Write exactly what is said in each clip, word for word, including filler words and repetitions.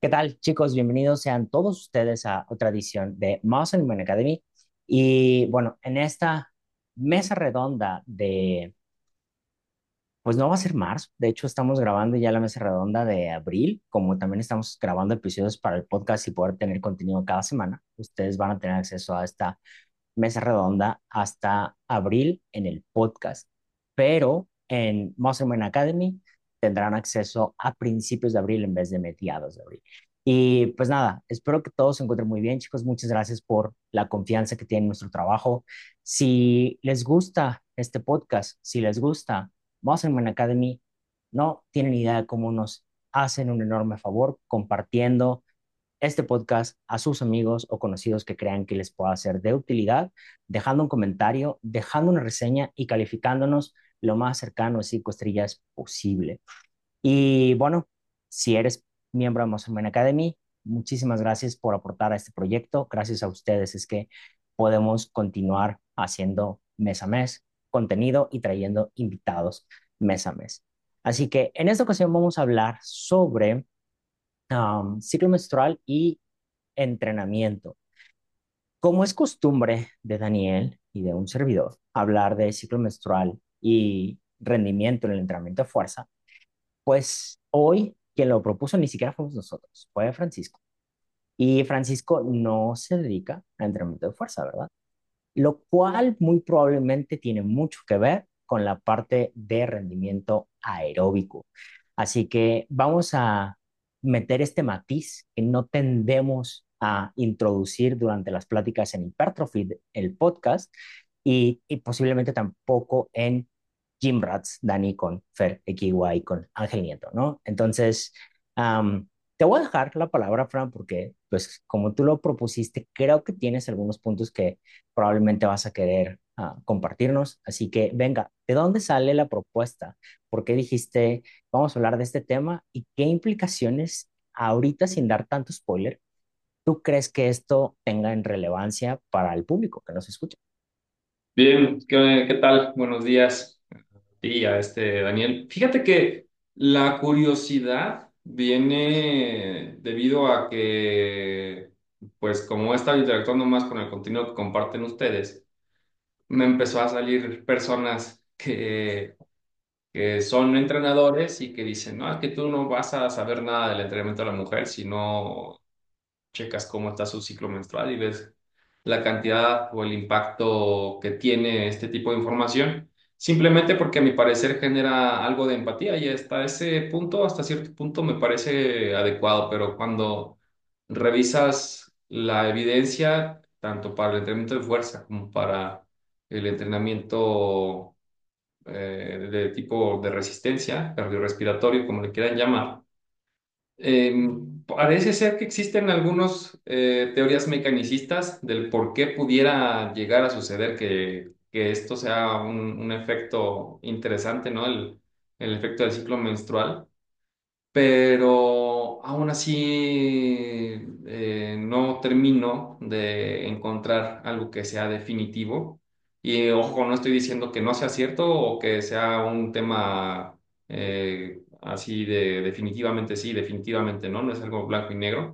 ¿Qué tal, chicos? Bienvenidos sean todos ustedes a otra edición de Mouse and Man Academy. Y bueno, en esta mesa redonda de, pues no va a ser marzo, de hecho estamos grabando ya la mesa redonda de abril, como también estamos grabando episodios para el podcast y poder tener contenido cada semana. Ustedes van a tener acceso a esta mesa redonda hasta abril en el podcast, pero en Mouse and Man Academy tendrán acceso a principios de abril en vez de mediados de abril. Y pues nada, espero que todos se encuentren muy bien, chicos. Muchas gracias por la confianza que tienen en nuestro trabajo. Si les gusta este podcast, si les gusta Mouse and Man Academy, no tienen idea de cómo nos hacen un enorme favor compartiendo este podcast a sus amigos o conocidos que crean que les pueda ser de utilidad, dejando un comentario, dejando una reseña y calificándonos lo más cercano a cinco estrellas posible. Y bueno, si eres miembro de Mastermind Academy, muchísimas gracias por aportar a este proyecto. Gracias a ustedes es que podemos continuar haciendo mes a mes contenido y trayendo invitados mes a mes. Así que en esta ocasión vamos a hablar sobre um, ciclo menstrual y entrenamiento. Como es costumbre de Daniel y de un servidor hablar de ciclo menstrual y rendimiento en el entrenamiento de fuerza, pues hoy quien lo propuso ni siquiera fuimos nosotros, fue Francisco. Y Francisco no se dedica al entrenamiento de fuerza, ¿verdad? Lo cual muy probablemente tiene mucho que ver con la parte de rendimiento aeróbico. Así que vamos a meter este matiz que no tendemos a introducir durante las pláticas en Hypertrophy, el podcast, y, y posiblemente tampoco en Gym Rats, Dani con Fer, X Y con Ángel Nieto, ¿no? Entonces, um, te voy a dejar la palabra, Fran, porque, pues, como tú lo propusiste, creo que tienes algunos puntos que probablemente vas a querer uh, compartirnos. Así que, venga, ¿de dónde sale la propuesta? ¿Por qué dijiste, vamos a hablar de este tema y qué implicaciones, ahorita sin dar tanto spoiler, tú crees que esto tenga en relevancia para el público que nos escucha? Bien, ¿qué, qué tal? Buenos días a ti y a este Daniel. Fíjate que la curiosidad viene debido a que, pues como he estado interactuando más con el contenido que comparten ustedes, me empezó a salir personas que, que son entrenadores y que dicen, no, es que tú no vas a saber nada del entrenamiento de la mujer si no checas cómo está su ciclo menstrual y ves la cantidad o el impacto que tiene este tipo de información, simplemente porque a mi parecer genera algo de empatía y hasta ese punto, hasta cierto punto me parece adecuado, pero cuando revisas la evidencia, tanto para el entrenamiento de fuerza como para el entrenamiento eh, de tipo de resistencia, cardiorrespiratorio, como le quieran llamar, eh, parece ser que existen algunas teorías mecanicistas del por qué pudiera llegar a suceder que, que esto sea un, un efecto interesante, ¿no? El, el efecto del ciclo menstrual, pero aún así eh, no termino de encontrar algo que sea definitivo. Y ojo, no estoy diciendo que no sea cierto o que sea un tema eh, así de definitivamente sí, definitivamente no, no es algo blanco y negro,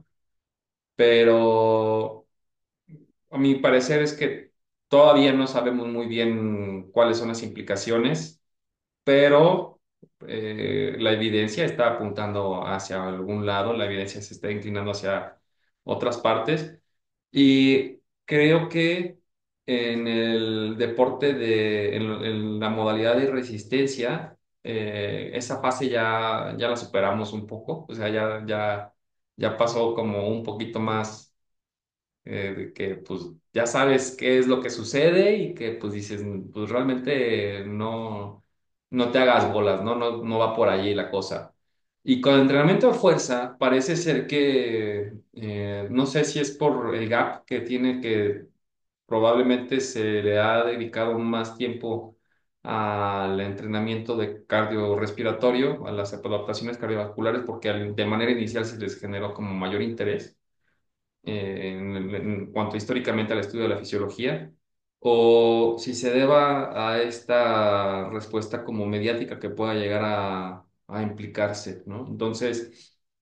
pero a mi parecer es que todavía no sabemos muy bien cuáles son las implicaciones, pero eh, la evidencia está apuntando hacia algún lado, la evidencia se está inclinando hacia otras partes y creo que en el deporte de, en, en la modalidad de resistencia, eh, esa fase ya, ya la superamos un poco, o sea, ya, ya, ya pasó como un poquito más eh, de que pues ya sabes qué es lo que sucede y que pues dices, pues realmente no, no te hagas bolas, ¿no? No, no va por allí la cosa. Y con el entrenamiento de fuerza parece ser que, eh, no sé si es por el gap que tiene que probablemente se le ha dedicado más tiempo al entrenamiento de cardiorrespiratorio, a las adaptaciones cardiovasculares, porque al- de manera inicial se les generó como mayor interés eh, en, en cuanto históricamente al estudio de la fisiología, o si se deba a esta respuesta como mediática que pueda llegar a, a implicarse, ¿no? Entonces,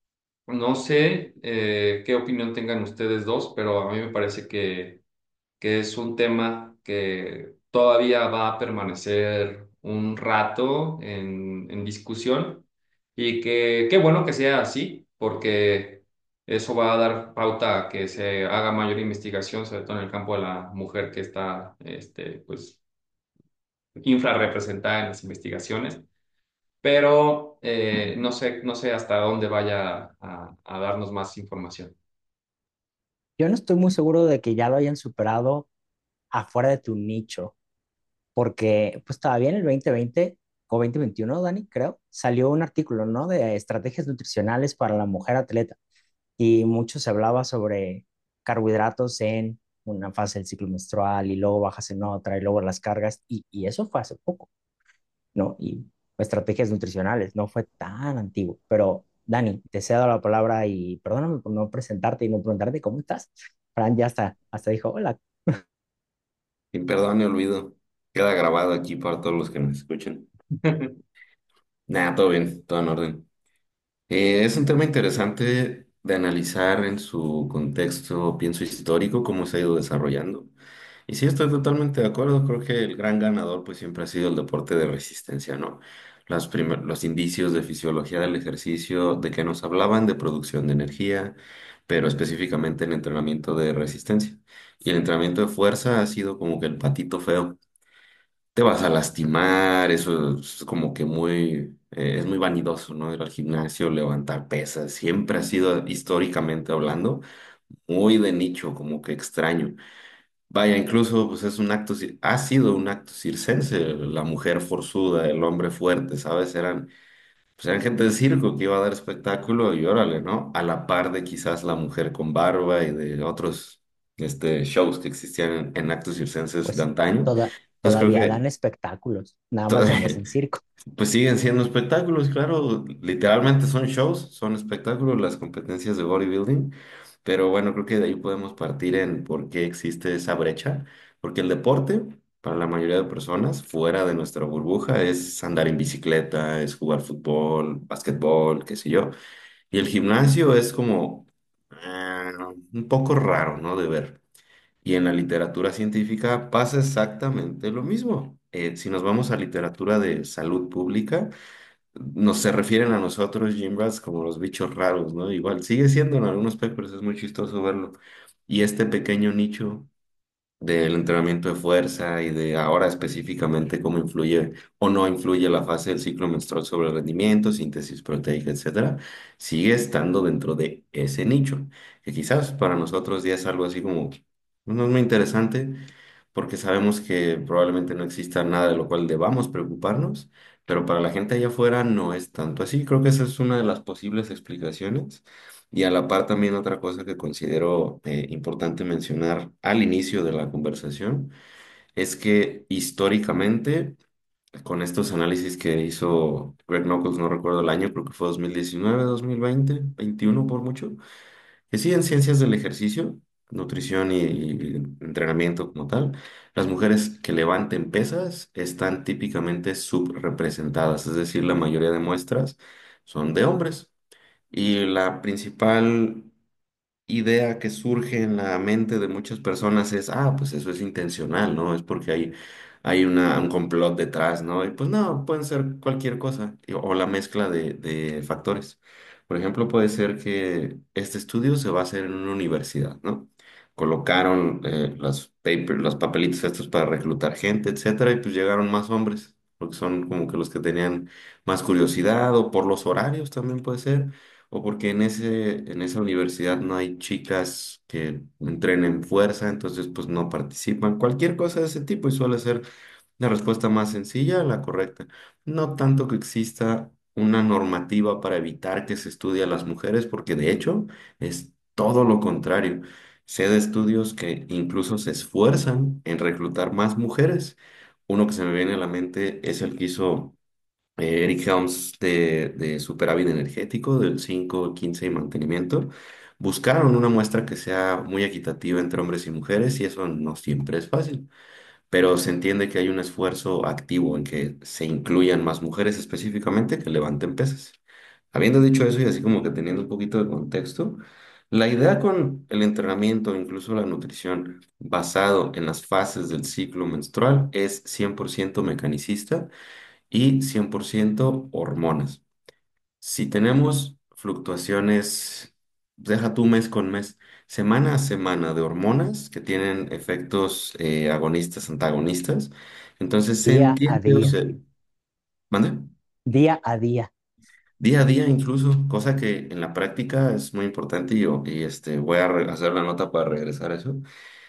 No sé eh, qué opinión tengan ustedes dos, pero a mí me parece que, que es un tema que todavía va a permanecer un rato en, en discusión y que qué bueno que sea así, porque eso va a dar pauta a que se haga mayor investigación, sobre todo en el campo de la mujer que está este, pues, infrarrepresentada en las investigaciones. Pero eh, no sé, no sé hasta dónde vaya a, a darnos más información. Yo no estoy muy seguro de que ya lo hayan superado afuera de tu nicho, porque pues todavía en el dos mil veinte o dos mil veintiuno, Dani, creo, salió un artículo, ¿no? De estrategias nutricionales para la mujer atleta y mucho se hablaba sobre carbohidratos en una fase del ciclo menstrual y luego bajas en otra y luego las cargas y, y eso fue hace poco, ¿no? Y estrategias nutricionales, no fue tan antiguo, pero Dani, te cedo la palabra y perdóname por no presentarte y no preguntarte cómo estás. Fran ya hasta, hasta dijo, hola. Sin perdón ni olvido. Queda grabado aquí para todos los que nos escuchen. Nada, todo bien, todo en orden. Eh, es un tema interesante de analizar en su contexto, pienso, histórico, cómo se ha ido desarrollando. Y sí, estoy totalmente de acuerdo. Creo que el gran ganador pues siempre ha sido el deporte de resistencia, ¿no? Los, primer- los indicios de fisiología del ejercicio, de que nos hablaban de producción de energía, pero específicamente el entrenamiento de resistencia. Y el entrenamiento de fuerza ha sido como que el patito feo. Te vas a lastimar, eso es como que muy, eh, es muy vanidoso, ¿no? Ir al gimnasio, levantar pesas, siempre ha sido, históricamente hablando, muy de nicho, como que extraño. Vaya, incluso pues es un acto, cir- ha sido un acto circense, la mujer forzuda, el hombre fuerte, ¿sabes? Eran, pues eran gente de circo que iba a dar espectáculo y órale, ¿no? A la par de quizás la mujer con barba y de otros, este, shows que existían en, en actos circenses de Pues antaño. toda, Entonces creo todavía dan que espectáculos, nada más ya no es todavía- en circo. pues siguen siendo espectáculos, claro, literalmente son shows, son espectáculos las competencias de bodybuilding, pero bueno, creo que de ahí podemos partir en por qué existe esa brecha, porque el deporte, para la mayoría de personas, fuera de nuestra burbuja, es andar en bicicleta, es jugar fútbol, básquetbol, qué sé yo, y el gimnasio es como ah, un poco raro, ¿no? De ver. Y en la literatura científica pasa exactamente lo mismo. Eh, si nos vamos a literatura de salud pública, nos se refieren a nosotros, gym rats, como los bichos raros, ¿no? Igual sigue siendo en algunos papers, es muy chistoso verlo. Y este pequeño nicho del entrenamiento de fuerza y de ahora específicamente cómo influye o no influye la fase del ciclo menstrual sobre el rendimiento, síntesis proteica, etcétera, sigue estando dentro de ese nicho, que quizás para nosotros ya es algo así como, no es muy interesante, porque sabemos que probablemente no exista nada de lo cual debamos preocuparnos, pero para la gente allá afuera no es tanto así. Creo que esa es una de las posibles explicaciones. Y a la par también otra cosa que considero eh, importante mencionar al inicio de la conversación es que históricamente, con estos análisis que hizo Greg Knuckles, no recuerdo el año, creo que fue dos mil diecinueve, dos mil veinte, veintiuno por mucho, que sí, en ciencias del ejercicio, nutrición y, y entrenamiento como tal, las mujeres que levanten pesas están típicamente subrepresentadas, es decir, la mayoría de muestras son de hombres. Y la principal idea que surge en la mente de muchas personas es, ah, pues eso es intencional, ¿no? Es porque hay, hay una, un complot detrás, ¿no? Y pues no, pueden ser cualquier cosa y- o la mezcla de, de factores. Por ejemplo, puede ser que este estudio se va a hacer en una universidad, ¿no? Colocaron eh, los papers, los papelitos estos para reclutar gente, etcétera, y pues llegaron más hombres, porque son como que los que tenían más curiosidad o por los horarios también puede ser o porque en ese, en esa universidad no hay chicas que entrenen fuerza, entonces pues no participan. Cualquier cosa de ese tipo y suele ser la respuesta más sencilla, la correcta. No tanto que exista una normativa para evitar que se estudie a las mujeres, porque de hecho es todo lo contrario. Sé de estudios que incluso se esfuerzan en reclutar más mujeres. Uno que se me viene a la mente es el que hizo eh, Eric Helms de, de superávit energético del cinco quince y mantenimiento, buscaron una muestra que sea muy equitativa entre hombres y mujeres y eso no siempre es fácil, pero se entiende que hay un esfuerzo activo en que se incluyan más mujeres específicamente que levanten pesas. Habiendo dicho eso y así como que teniendo un poquito de contexto, la idea con el entrenamiento, incluso la nutrición, basado en las fases del ciclo menstrual es cien por ciento mecanicista y cien por ciento hormonas. Si tenemos fluctuaciones, deja tú mes con mes, semana a semana de hormonas que tienen efectos eh, agonistas, antagonistas, entonces se Día a entiende o día, se... ¿Mande? día a día. Día a día incluso, cosa que en la práctica es muy importante y, yo- y, este, voy a re- hacer la nota para regresar a eso.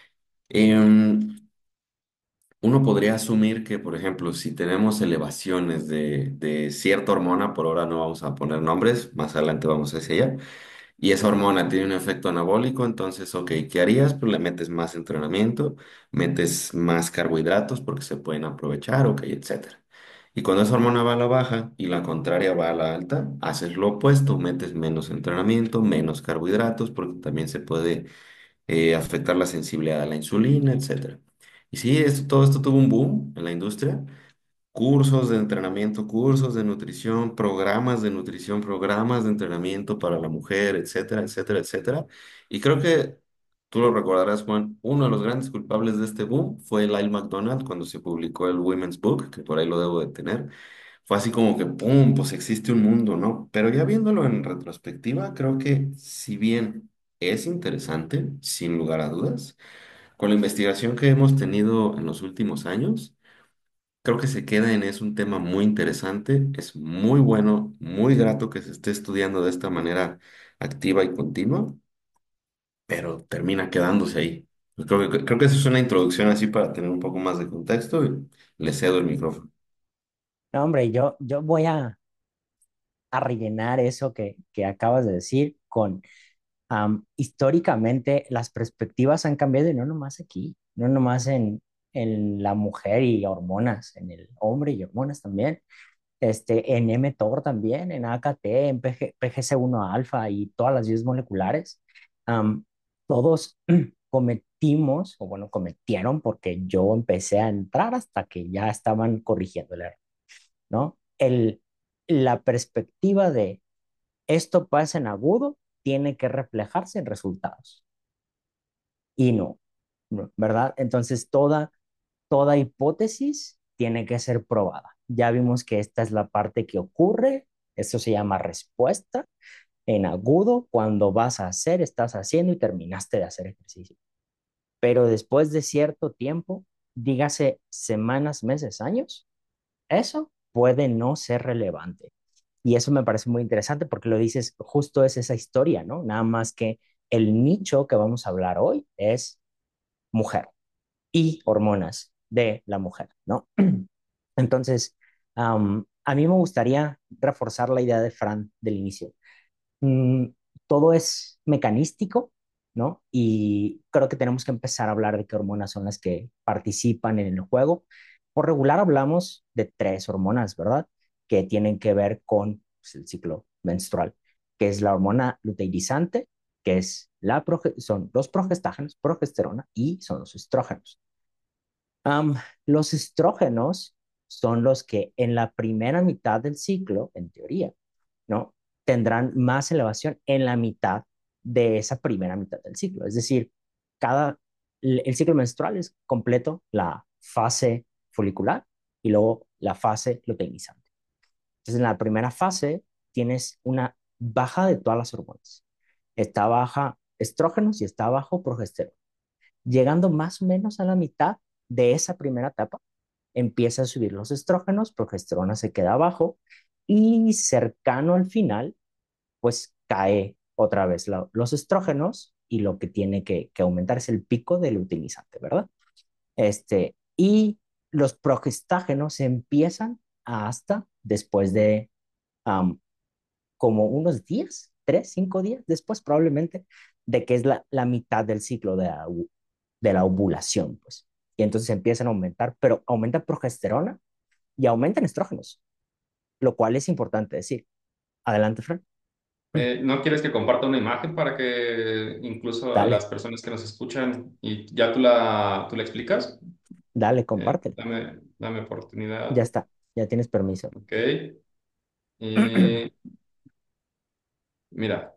Em, Uno podría asumir que, por ejemplo, si tenemos elevaciones de, de cierta hormona, por ahora no vamos a poner nombres, más adelante vamos hacia allá, y esa hormona tiene un efecto anabólico, entonces, ok, ¿qué harías? Pues le metes más entrenamiento, metes más carbohidratos porque se pueden aprovechar, ok, etcétera. Y cuando esa hormona va a la baja y la contraria va a la alta, haces lo opuesto, metes menos entrenamiento, menos carbohidratos, porque también se puede eh, afectar la sensibilidad a la insulina, etcétera. Y sí, esto, todo esto tuvo un boom en la industria. Cursos de entrenamiento, cursos de nutrición, programas de nutrición, programas de entrenamiento para la mujer, etcétera, etcétera, etcétera. Y creo que tú lo recordarás, Juan, uno de los grandes culpables de este boom fue Lyle McDonald cuando se publicó el Women's Book, que por ahí lo debo de tener. Fue así como que, ¡pum!, pues existe un mundo, ¿no? Pero ya viéndolo en retrospectiva, creo que si bien es interesante, sin lugar a dudas, con la investigación que hemos tenido en los últimos años, creo que se queda en es un tema muy interesante, es muy bueno, muy grato que se esté estudiando de esta manera activa y continua, pero termina quedándose ahí. Pues Creo que, creo que esa es una introducción así para tener un poco más de contexto y le cedo el micrófono. No, hombre, yo, yo voy a, a rellenar eso que, que acabas de decir con am, históricamente las perspectivas han cambiado y no nomás aquí, no nomás en, en la mujer y hormonas, en el hombre y hormonas también, este, en mTOR también, en A K T, en PG, P G C uno alfa y todas las vías moleculares. Am, todos cometimos, o bueno, cometieron porque yo empecé a entrar hasta que ya estaban corrigiendo el error, ¿no? El, la perspectiva de esto pasa en agudo tiene que reflejarse en resultados y no, no, ¿verdad? Entonces toda, toda hipótesis tiene que ser probada. Ya vimos que esta es la parte que ocurre, eso se llama respuesta en agudo, cuando vas a hacer, estás haciendo y terminaste de hacer ejercicio. Pero después de cierto tiempo, dígase semanas, meses, años, eso puede no ser relevante. Y eso me parece muy interesante porque lo dices, justo es esa historia, ¿no? Nada más que el nicho que vamos a hablar hoy es mujer y hormonas de la mujer, ¿no? Entonces, um, a mí me gustaría reforzar la idea de Fran del inicio. Mm, todo es mecanístico, ¿no? Y creo que tenemos que empezar a hablar de qué hormonas son las que participan en el juego. Por regular hablamos de tres hormonas, ¿verdad? Que tienen que ver con pues, el ciclo menstrual, que es la hormona luteinizante, que es la proge- son los progestágenos, progesterona y son los estrógenos. Am, los estrógenos son los que en la primera mitad del ciclo, en teoría, ¿no? Tendrán más elevación en la mitad de esa primera mitad del ciclo. Es decir, cada, el ciclo menstrual es completo, la fase folicular y luego la fase luteinizante. Entonces, en la primera fase tienes una baja de todas las hormonas. Está baja estrógenos y está bajo progesterona. Llegando más o menos a la mitad de esa primera etapa, empieza a subir los estrógenos, progesterona se queda abajo y cercano al final, pues cae otra vez la, los estrógenos y lo que tiene que, que, aumentar es el pico del luteinizante, ¿verdad? Este, y los progestágenos empiezan hasta después de um, como unos días, tres, cinco días después probablemente, de que es la, la mitad del ciclo de la, de la ovulación, pues. Y entonces empiezan a aumentar, pero aumenta progesterona y aumentan estrógenos, lo cual es importante decir. Adelante, Fran. Eh, ¿no quieres que comparta una imagen para que incluso a las Dale, personas que nos escuchan y ya tú la, tú la explicas? dale, Eh, compártelo. dame, dame Ya oportunidad. está, ya tienes permiso. Ok. Eh, Mira,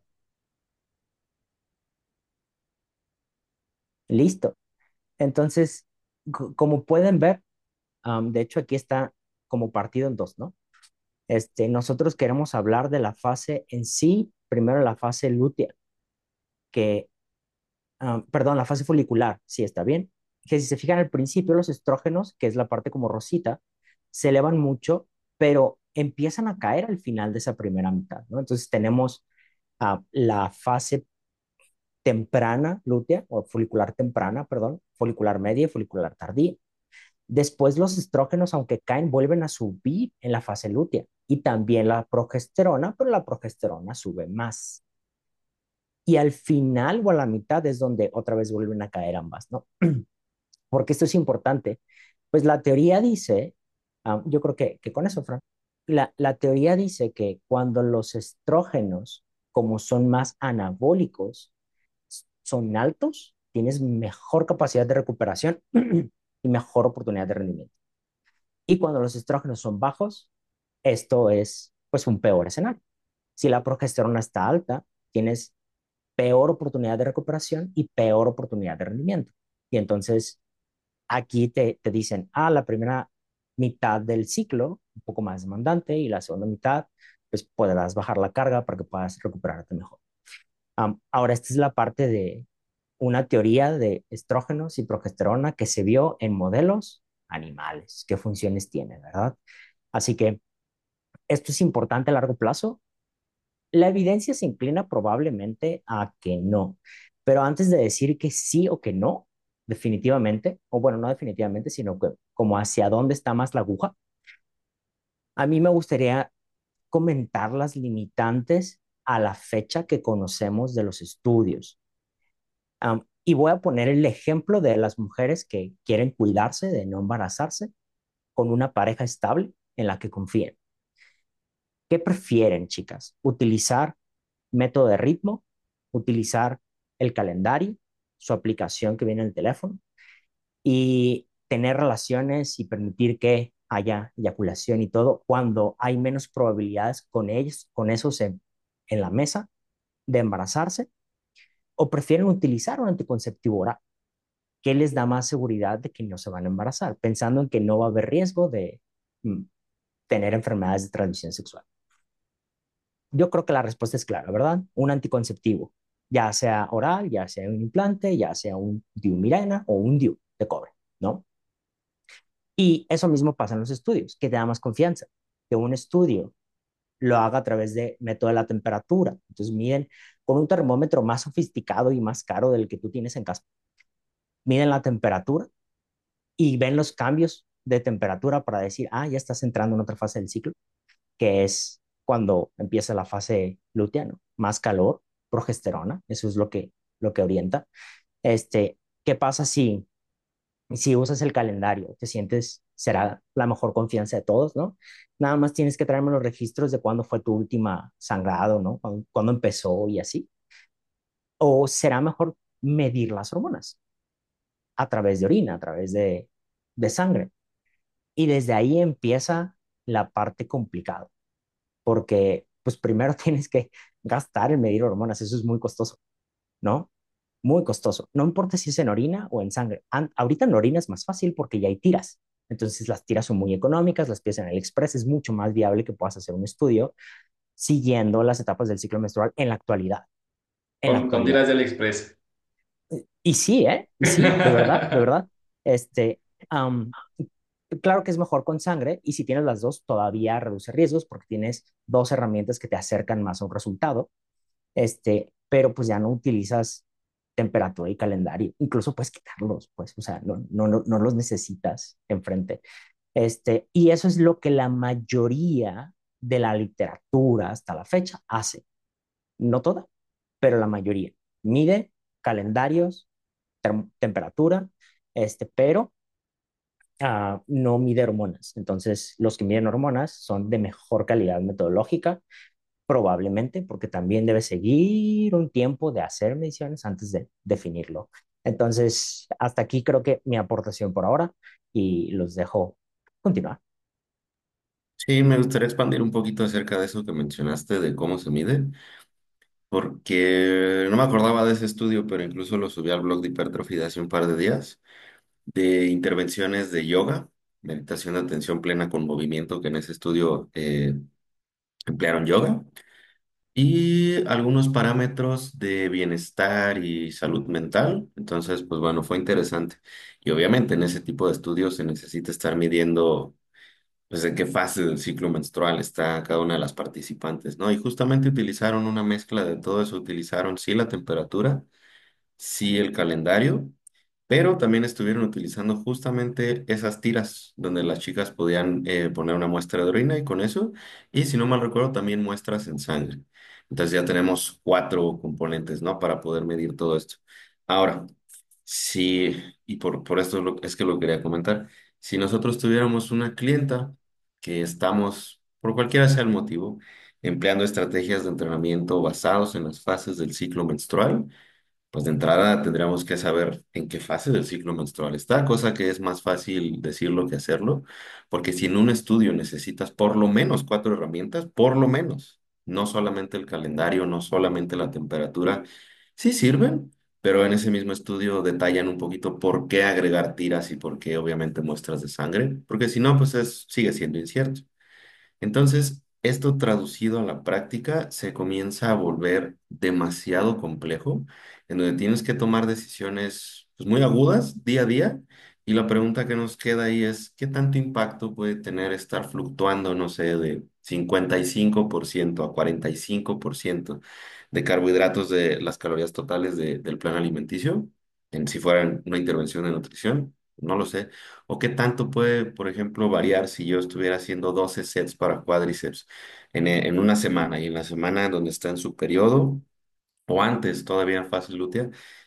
Listo. Entonces, co- como pueden ver, am, de hecho aquí está como partido en dos, ¿no? Este, nosotros queremos hablar de la fase en sí, primero la fase lútea, que, am, perdón, la fase folicular, sí está bien, que si se fijan al principio los estrógenos, que es la parte como rosita, se elevan mucho, pero empiezan a caer al final de esa primera mitad, ¿no? Entonces tenemos ah, la fase temprana lútea, o folicular temprana, perdón, folicular media y folicular tardía. Después los estrógenos, aunque caen, vuelven a subir en la fase lútea y también la progesterona, pero la progesterona sube más. Y al final o a la mitad es donde otra vez vuelven a caer ambas, ¿no? Porque esto es importante. Pues la teoría dice, um, yo creo que, que con eso, Fran, la, la teoría dice que cuando los estrógenos, como son más anabólicos, son altos, tienes mejor capacidad de recuperación y mejor oportunidad de rendimiento. Y cuando los estrógenos son bajos, esto es pues un peor escenario. Si la progesterona está alta, tienes peor oportunidad de recuperación y peor oportunidad de rendimiento. Y entonces aquí te, te dicen, ah, la primera mitad del ciclo, un poco más demandante, y la segunda mitad, pues podrás bajar la carga para que puedas recuperarte mejor. Um, ahora, esta es la parte de una teoría de estrógenos y progesterona que se vio en modelos animales, qué funciones tiene, ¿verdad? Así que esto es importante a largo plazo. La evidencia se inclina probablemente a que no, pero antes de decir que sí o que no, definitivamente, o bueno, no definitivamente, sino que como hacia dónde está más la aguja, a mí me gustaría comentar las limitantes a la fecha que conocemos de los estudios. Um, y voy a poner el ejemplo de las mujeres que quieren cuidarse de no embarazarse con una pareja estable en la que confíen. ¿Qué prefieren, chicas? ¿Utilizar método de ritmo? ¿Utilizar el calendario, su aplicación que viene en el teléfono y tener relaciones y permitir que haya eyaculación y todo cuando hay menos probabilidades con ellos, con esos en, en la mesa de embarazarse? ¿O prefieren utilizar un anticonceptivo oral? ¿Qué les da más seguridad de que no se van a embarazar? Pensando en que no va a haber riesgo de mm, tener enfermedades de transmisión sexual. Yo creo que la respuesta es clara, ¿verdad? Un anticonceptivo, ya sea oral, ya sea un implante, ya sea un Diumirena o un Diu de cobre, ¿no? Y eso mismo pasa en los estudios, que te da más confianza, que un estudio lo haga a través de método de la temperatura. Entonces miden con un termómetro más sofisticado y más caro del que tú tienes en casa. Miden la temperatura y ven los cambios de temperatura para decir, ah, ya estás entrando en otra fase del ciclo, que es cuando empieza la fase lútea, ¿no? Más calor, progesterona, eso es lo que, lo que orienta. Este, ¿qué pasa si, si usas el calendario? Te sientes, será la mejor confianza de todos, ¿no? Nada más tienes que traerme los registros de cuándo fue tu última sangrado, ¿no? Cuándo, cuándo empezó y así. O será mejor medir las hormonas a través de orina, a través de, de sangre. Y desde ahí empieza la parte complicada, porque pues primero tienes que gastar en medir hormonas, eso es muy costoso, ¿no? Muy costoso. No importa si es en orina o en sangre. An ahorita en orina es más fácil porque ya hay tiras. Entonces las tiras son muy económicas, las pides en el Express, es mucho más viable que puedas hacer un estudio siguiendo las etapas del ciclo menstrual en la actualidad. En la con, con actualidad. tiras del Express. Y sí, ¿eh? Y sí, de verdad, de verdad. Este, um, claro que es mejor con sangre y si tienes las dos todavía reduce riesgos porque tienes dos herramientas que te acercan más a un resultado, este, pero pues ya no utilizas temperatura y calendario, incluso puedes quitarlos, pues, o sea, no, no, no, no los necesitas enfrente. Este, y eso es lo que la mayoría de la literatura hasta la fecha hace, no toda, pero la mayoría. Mide calendarios, temperatura, este, pero uh, no mide hormonas. Entonces, los que miden hormonas son de mejor calidad metodológica, probablemente, porque también debe seguir un tiempo de hacer mediciones antes de definirlo. Entonces, hasta aquí creo que mi aportación por ahora y los dejo continuar. Sí, me gustaría expandir un poquito acerca de eso que mencionaste, de cómo se mide. porque no me acordaba de ese estudio, pero incluso lo subí al blog de hipertrofia de hace un par de días, de intervenciones de yoga, meditación de atención plena con movimiento, que en ese estudio eh, emplearon yoga, y algunos parámetros de bienestar y salud mental. Entonces, pues bueno, fue interesante. Y obviamente en ese tipo de estudios se necesita estar midiendo, pues, en qué fase del ciclo menstrual está cada una de las participantes, ¿no? Y justamente utilizaron una mezcla de todo eso. Utilizaron sí la temperatura, sí el calendario, pero también estuvieron utilizando justamente esas tiras donde las chicas podían eh, poner una muestra de orina y con eso, y si no mal recuerdo, también muestras en sangre. Entonces ya tenemos cuatro componentes, ¿no? Para poder medir todo esto. Ahora, sí, y por, por esto es, lo- es que lo quería comentar, si nosotros tuviéramos una clienta que estamos, por cualquiera sea el motivo, empleando estrategias de entrenamiento basados en las fases del ciclo menstrual, pues de entrada tendríamos que saber en qué fase del ciclo menstrual está, cosa que es más fácil decirlo que hacerlo, porque si en un estudio necesitas por lo menos cuatro herramientas, por lo menos, no solamente el calendario, no solamente la temperatura, sí sirven, pero en ese mismo estudio detallan un poquito por qué agregar tiras y por qué obviamente muestras de sangre, porque si no, pues es, sigue siendo incierto. Entonces, esto traducido a la práctica se comienza a volver demasiado complejo, en donde tienes que tomar decisiones pues, muy agudas día a día. Y la pregunta que nos queda ahí es, ¿qué tanto impacto puede tener estar fluctuando, no sé, de cincuenta y cinco por ciento a cuarenta y cinco por ciento de carbohidratos de las calorías totales de- del plan alimenticio, en si fuera una intervención de nutrición? No lo sé. ¿O qué tanto puede, por ejemplo, variar si yo estuviera haciendo doce sets para cuádriceps en, e- en una semana y en la semana donde está en su periodo o antes todavía en fase lútea,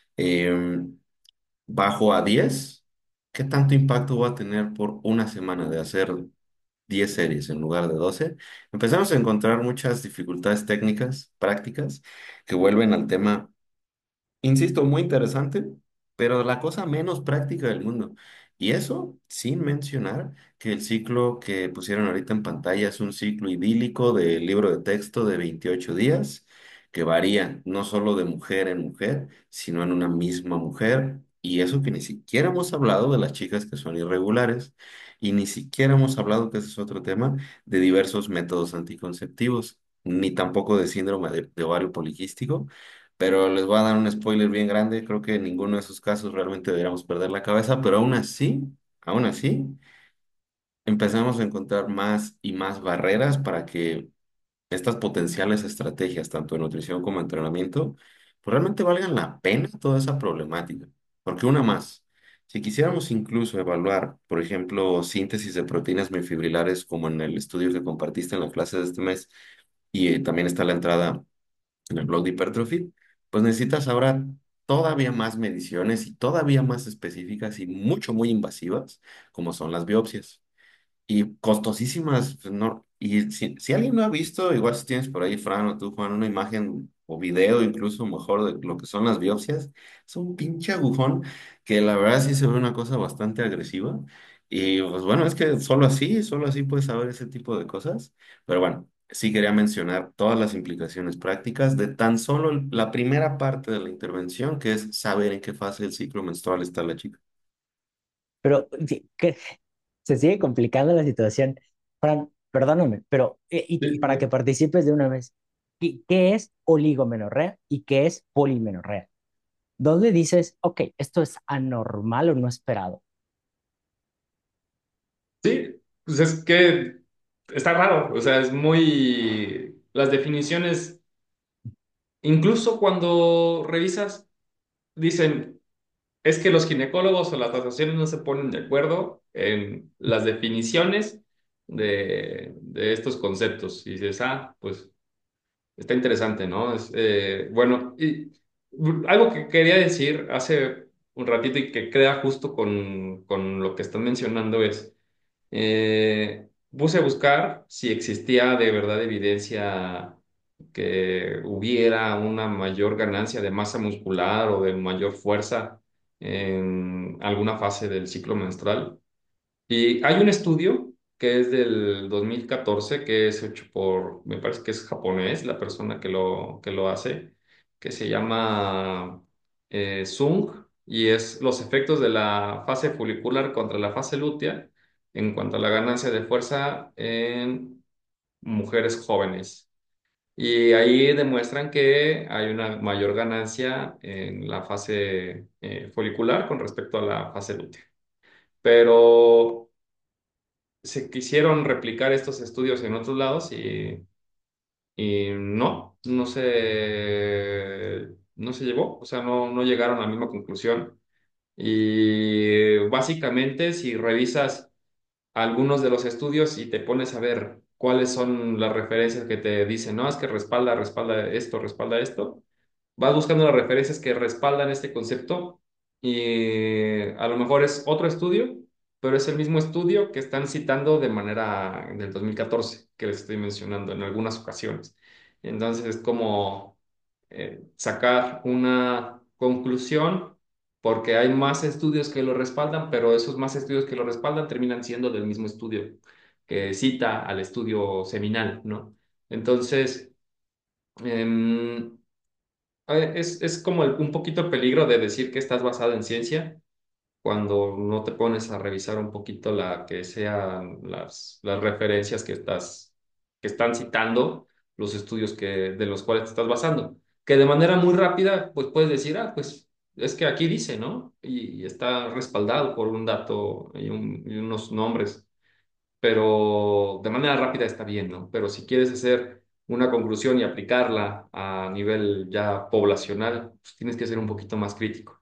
em, bajo a diez? ¿Qué tanto impacto va a tener por una semana de hacer diez series en lugar de doce? Empezamos a encontrar muchas dificultades técnicas, prácticas, que vuelven al tema. Insisto, muy interesante, pero la cosa menos práctica del mundo. Y eso sin mencionar que el ciclo que pusieron ahorita en pantalla es un ciclo idílico de libro de texto de veintiocho días, que varía no solo de mujer en mujer, sino en una misma mujer. Y eso que ni siquiera hemos hablado de las chicas que son irregulares, y ni siquiera hemos hablado, que ese es otro tema, de diversos métodos anticonceptivos, ni tampoco de síndrome de de ovario poliquístico, pero les voy a dar un spoiler bien grande. Creo que en ninguno de esos casos realmente deberíamos perder la cabeza, pero aún así, aún así, empezamos a encontrar más y más barreras para que estas potenciales estrategias, tanto en nutrición como en entrenamiento, pues realmente valgan la pena toda esa problemática. Porque una más, si quisiéramos incluso evaluar, por ejemplo, síntesis de proteínas miofibrilares, como en el estudio que compartiste en la clase de este mes, y eh, también está la entrada en el blog de Hypertrophy, pues necesitas ahora todavía más mediciones y todavía más específicas y mucho, muy invasivas, como son las biopsias. Y costosísimas, pues, ¿no? Y si, si alguien no ha visto, igual si tienes por ahí, Fran, o tú, Juan, una imagen o video incluso mejor de lo que son las biopsias, es un pinche agujón que la verdad sí se ve una cosa bastante agresiva. Y pues bueno, es que solo así, solo así puedes saber ese tipo de cosas. Pero bueno, sí quería mencionar todas las implicaciones prácticas de tan solo el- la primera parte de la intervención, que es saber en qué fase del ciclo menstrual está la chica. Pero sí, que se sigue complicando la situación. Fran, perdóname, pero eh, y, y para que participes de una vez, ¿qué, qué es oligomenorrea y qué es polimenorrea? ¿Dónde dices, ok, esto es anormal o no esperado? Sí, pues es que está raro, o sea, es muy... Las definiciones, incluso cuando revisas, dicen, es que los ginecólogos o las asociaciones no se ponen de acuerdo en las definiciones de, de estos conceptos. Y dices, ah, pues está interesante, ¿no? Es, eh, bueno, y algo que quería decir hace un ratito y que queda justo con, con lo que están mencionando es... Eh, puse a buscar si existía de verdad evidencia que hubiera una mayor ganancia de masa muscular o de mayor fuerza en alguna fase del ciclo menstrual. Y hay un estudio que es del dos mil catorce, que es hecho por, me parece que es japonés, la persona que lo, que lo hace. que se llama eh, Sung y es los efectos de la fase folicular contra la fase lútea en cuanto a la ganancia de fuerza en mujeres jóvenes. Y ahí demuestran que hay una mayor ganancia en la fase eh, folicular con respecto a la fase lútea. Pero se quisieron replicar estos estudios en otros lados y, y no, no se, no se llegó, o sea, no, no llegaron a la misma conclusión. Y básicamente, si revisas algunos de los estudios y te pones a ver cuáles son las referencias que te dicen, no, es que respalda, respalda esto, respalda esto, vas buscando las referencias que respaldan este concepto y a lo mejor es otro estudio, pero es el mismo estudio que están citando de manera del dos mil catorce, que les estoy mencionando en algunas ocasiones. Entonces es como eh, sacar una conclusión porque hay más estudios que lo respaldan, pero esos más estudios que lo respaldan terminan siendo del mismo estudio que cita al estudio seminal, ¿no? Entonces, em, eh, Es, es como el- un poquito el peligro de decir que estás basado en ciencia cuando no te pones a revisar un poquito la que sean las, las referencias que estás, que están citando los estudios que, de los cuales te estás basando. Que de manera muy rápida, pues puedes decir, ah, pues es que aquí dice, ¿no? Y, y está respaldado por un dato y, un- y unos nombres, pero de manera rápida está bien, ¿no? Pero si quieres hacer una conclusión y aplicarla a nivel ya poblacional, pues tienes que ser un poquito más crítico.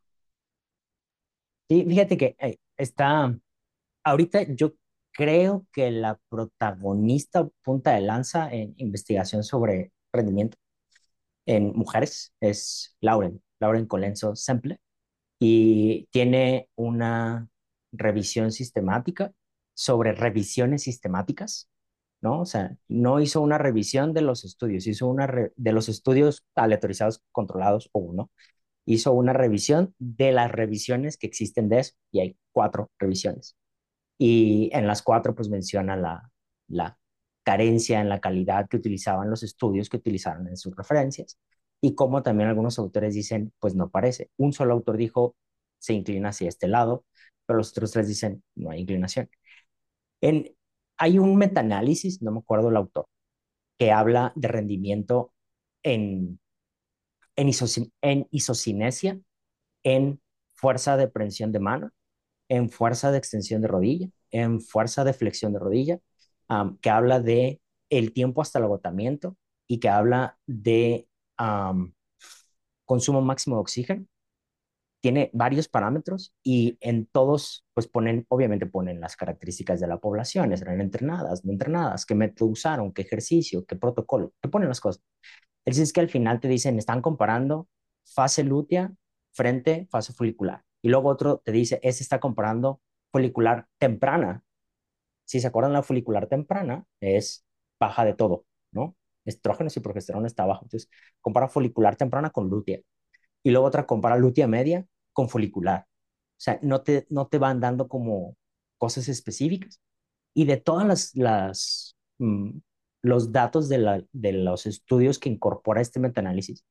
Sí, fíjate que eh, está, ahorita yo creo que la protagonista punta de lanza en investigación sobre rendimiento en mujeres es Lauren, Lauren Colenso Semple, y tiene una revisión sistemática sobre revisiones sistemáticas, ¿no? O sea, no hizo una revisión de los estudios, hizo una re- de los estudios aleatorizados controlados o uno, hizo una revisión de las revisiones que existen de eso, y hay cuatro revisiones. Y en las cuatro, pues menciona la, la carencia en la calidad que utilizaban los estudios que utilizaron en sus referencias. Y como también algunos autores dicen, pues no parece. Un solo autor dijo, se inclina hacia este lado, pero los otros tres dicen, no hay inclinación. En, hay un metaanálisis, no me acuerdo el autor, que habla de rendimiento en, en, isoci- en isocinesia, en fuerza de prensión de mano, en fuerza de extensión de rodilla, en fuerza de flexión de rodilla, um, que habla de el tiempo hasta el agotamiento y que habla de um, consumo máximo de oxígeno. Tiene varios parámetros y en todos, pues ponen, obviamente ponen las características de la población, eran entrenadas, no entrenadas, qué método usaron, qué ejercicio, qué protocolo, te ponen las cosas. El es que al final te dicen, están comparando fase lútea frente fase folicular. Y luego otro te dice, ese está comparando folicular temprana. Si se acuerdan, la folicular temprana es baja de todo, ¿no? Estrógenos y progesterona está bajo. Entonces, compara folicular temprana con lútea. Y luego otra compara lútea media con folicular. O sea, no te, no te van dando como cosas específicas. Y de todas las, las mm, los datos de, la, de los estudios que incorpora este metaanálisis,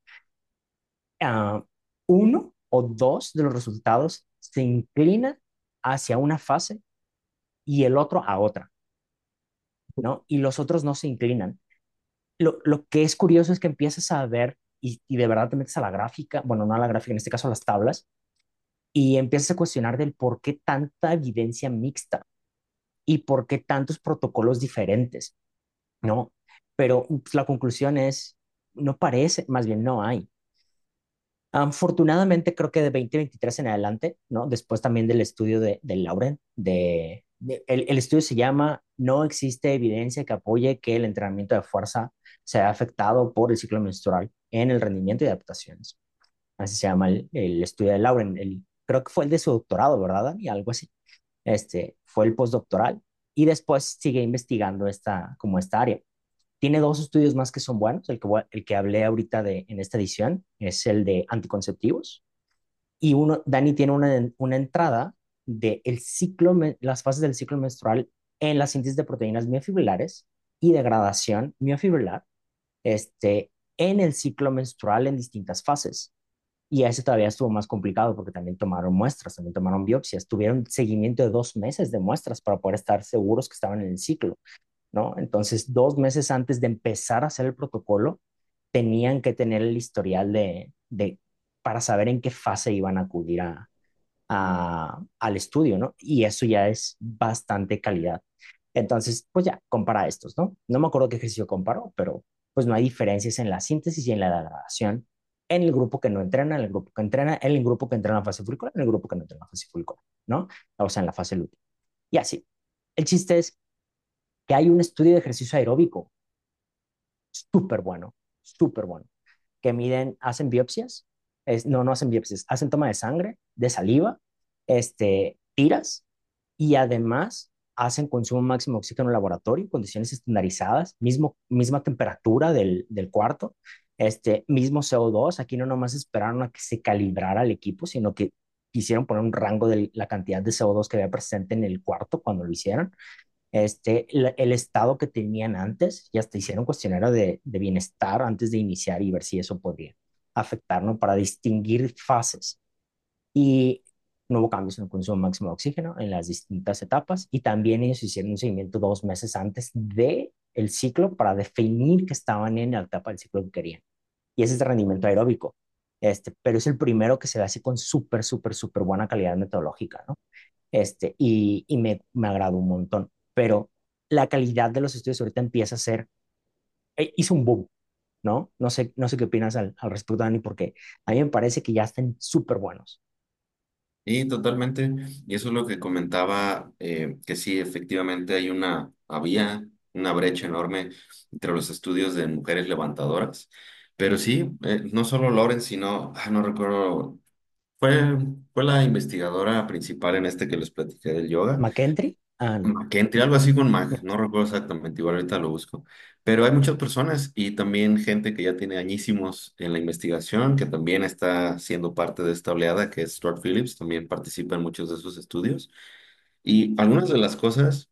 uh, uno o dos de los resultados se inclinan hacia una fase y el otro a otra, ¿no? Y los otros no se inclinan. Lo, lo que es curioso es que empiezas a ver y, y de verdad te metes a la gráfica, bueno, no a la gráfica, en este caso a las tablas, y empiezas a cuestionar del por qué tanta evidencia mixta y por qué tantos protocolos diferentes, ¿no? Pero pues, la conclusión es, no parece, más bien no hay. Afortunadamente, creo que de dos mil veintitrés en adelante, ¿no? Después también del estudio de, de Lauren, de, de- el, el estudio se llama No existe evidencia que apoye que el entrenamiento de fuerza sea afectado por el ciclo menstrual en el rendimiento y adaptaciones. Así se llama el, el estudio de Lauren. El, creo que fue el de su doctorado, ¿verdad, Dani? Algo así. Este, fue el postdoctoral. Y después sigue investigando esta, como esta área. Tiene dos estudios más que son buenos. El que, el que hablé ahorita de, en esta edición es el de anticonceptivos. Y uno, Dani tiene una, una entrada de el ciclo, las fases del ciclo menstrual en la síntesis de proteínas miofibrilares y degradación miofibrilar, este, en el ciclo menstrual en distintas fases. Y ese todavía estuvo más complicado porque también tomaron muestras, también tomaron biopsias, tuvieron seguimiento de dos meses de muestras para poder estar seguros que estaban en el ciclo, ¿no? Entonces, dos meses antes de empezar a hacer el protocolo, tenían que tener el historial de, de para saber en qué fase iban a acudir a, a, al estudio, ¿no? Y eso ya es bastante calidad. Entonces, pues ya, compara estos, ¿no? No me acuerdo qué ejercicio comparó, pero pues no hay diferencias en la síntesis y en la degradación en el grupo que no entrena, en el grupo que entrena, en el grupo que entrena en fase folicular, en el grupo que no entrena en fase folicular, ¿no? O sea, en la fase lútea. Y así. El chiste es que hay un estudio de ejercicio aeróbico súper bueno, súper bueno, que miden, hacen biopsias, es, no, no hacen biopsias, hacen toma de sangre, de saliva, este, tiras y además hacen consumo máximo de oxígeno en laboratorio, condiciones estandarizadas, mismo, misma temperatura del, del cuarto, este, mismo C O dos. Aquí no nomás esperaron a que se calibrara el equipo, sino que quisieron poner un rango de la cantidad de C O dos que había presente en el cuarto cuando lo hicieron, este, el, el estado que tenían antes, y hasta hicieron cuestionario de, de bienestar antes de iniciar y ver si eso podría afectarnos para distinguir fases. Y no hubo cambios en el consumo máximo de oxígeno en las distintas etapas, y también ellos hicieron un seguimiento dos meses antes de el ciclo para definir que estaban en la etapa del ciclo que querían. Y ese es el rendimiento aeróbico. Este, pero es el primero que se hace con súper, súper, súper buena calidad metodológica, ¿no? Este, y, y me, me agradó un montón. Pero la calidad de los estudios ahorita empieza a ser, eh, hizo un boom, ¿no? No sé, no sé qué opinas al, al respecto, Dani, porque a mí me parece que ya están súper buenos. Y totalmente, y eso es lo que comentaba, eh, que sí, efectivamente hay una, había una brecha enorme entre los estudios de mujeres levantadoras, pero sí, eh, no solo Lauren, sino, ah, no recuerdo, fue, fue la investigadora principal en este que les platiqué del yoga. ¿McKentry? Ah, no. McKenty, algo así con Mag, no recuerdo exactamente, igual ahorita lo busco. Pero hay muchas personas y también gente que ya tiene añísimos en la investigación, que también está siendo parte de esta oleada, que es Stuart Phillips, también participa en muchos de esos estudios. Y algunas de las cosas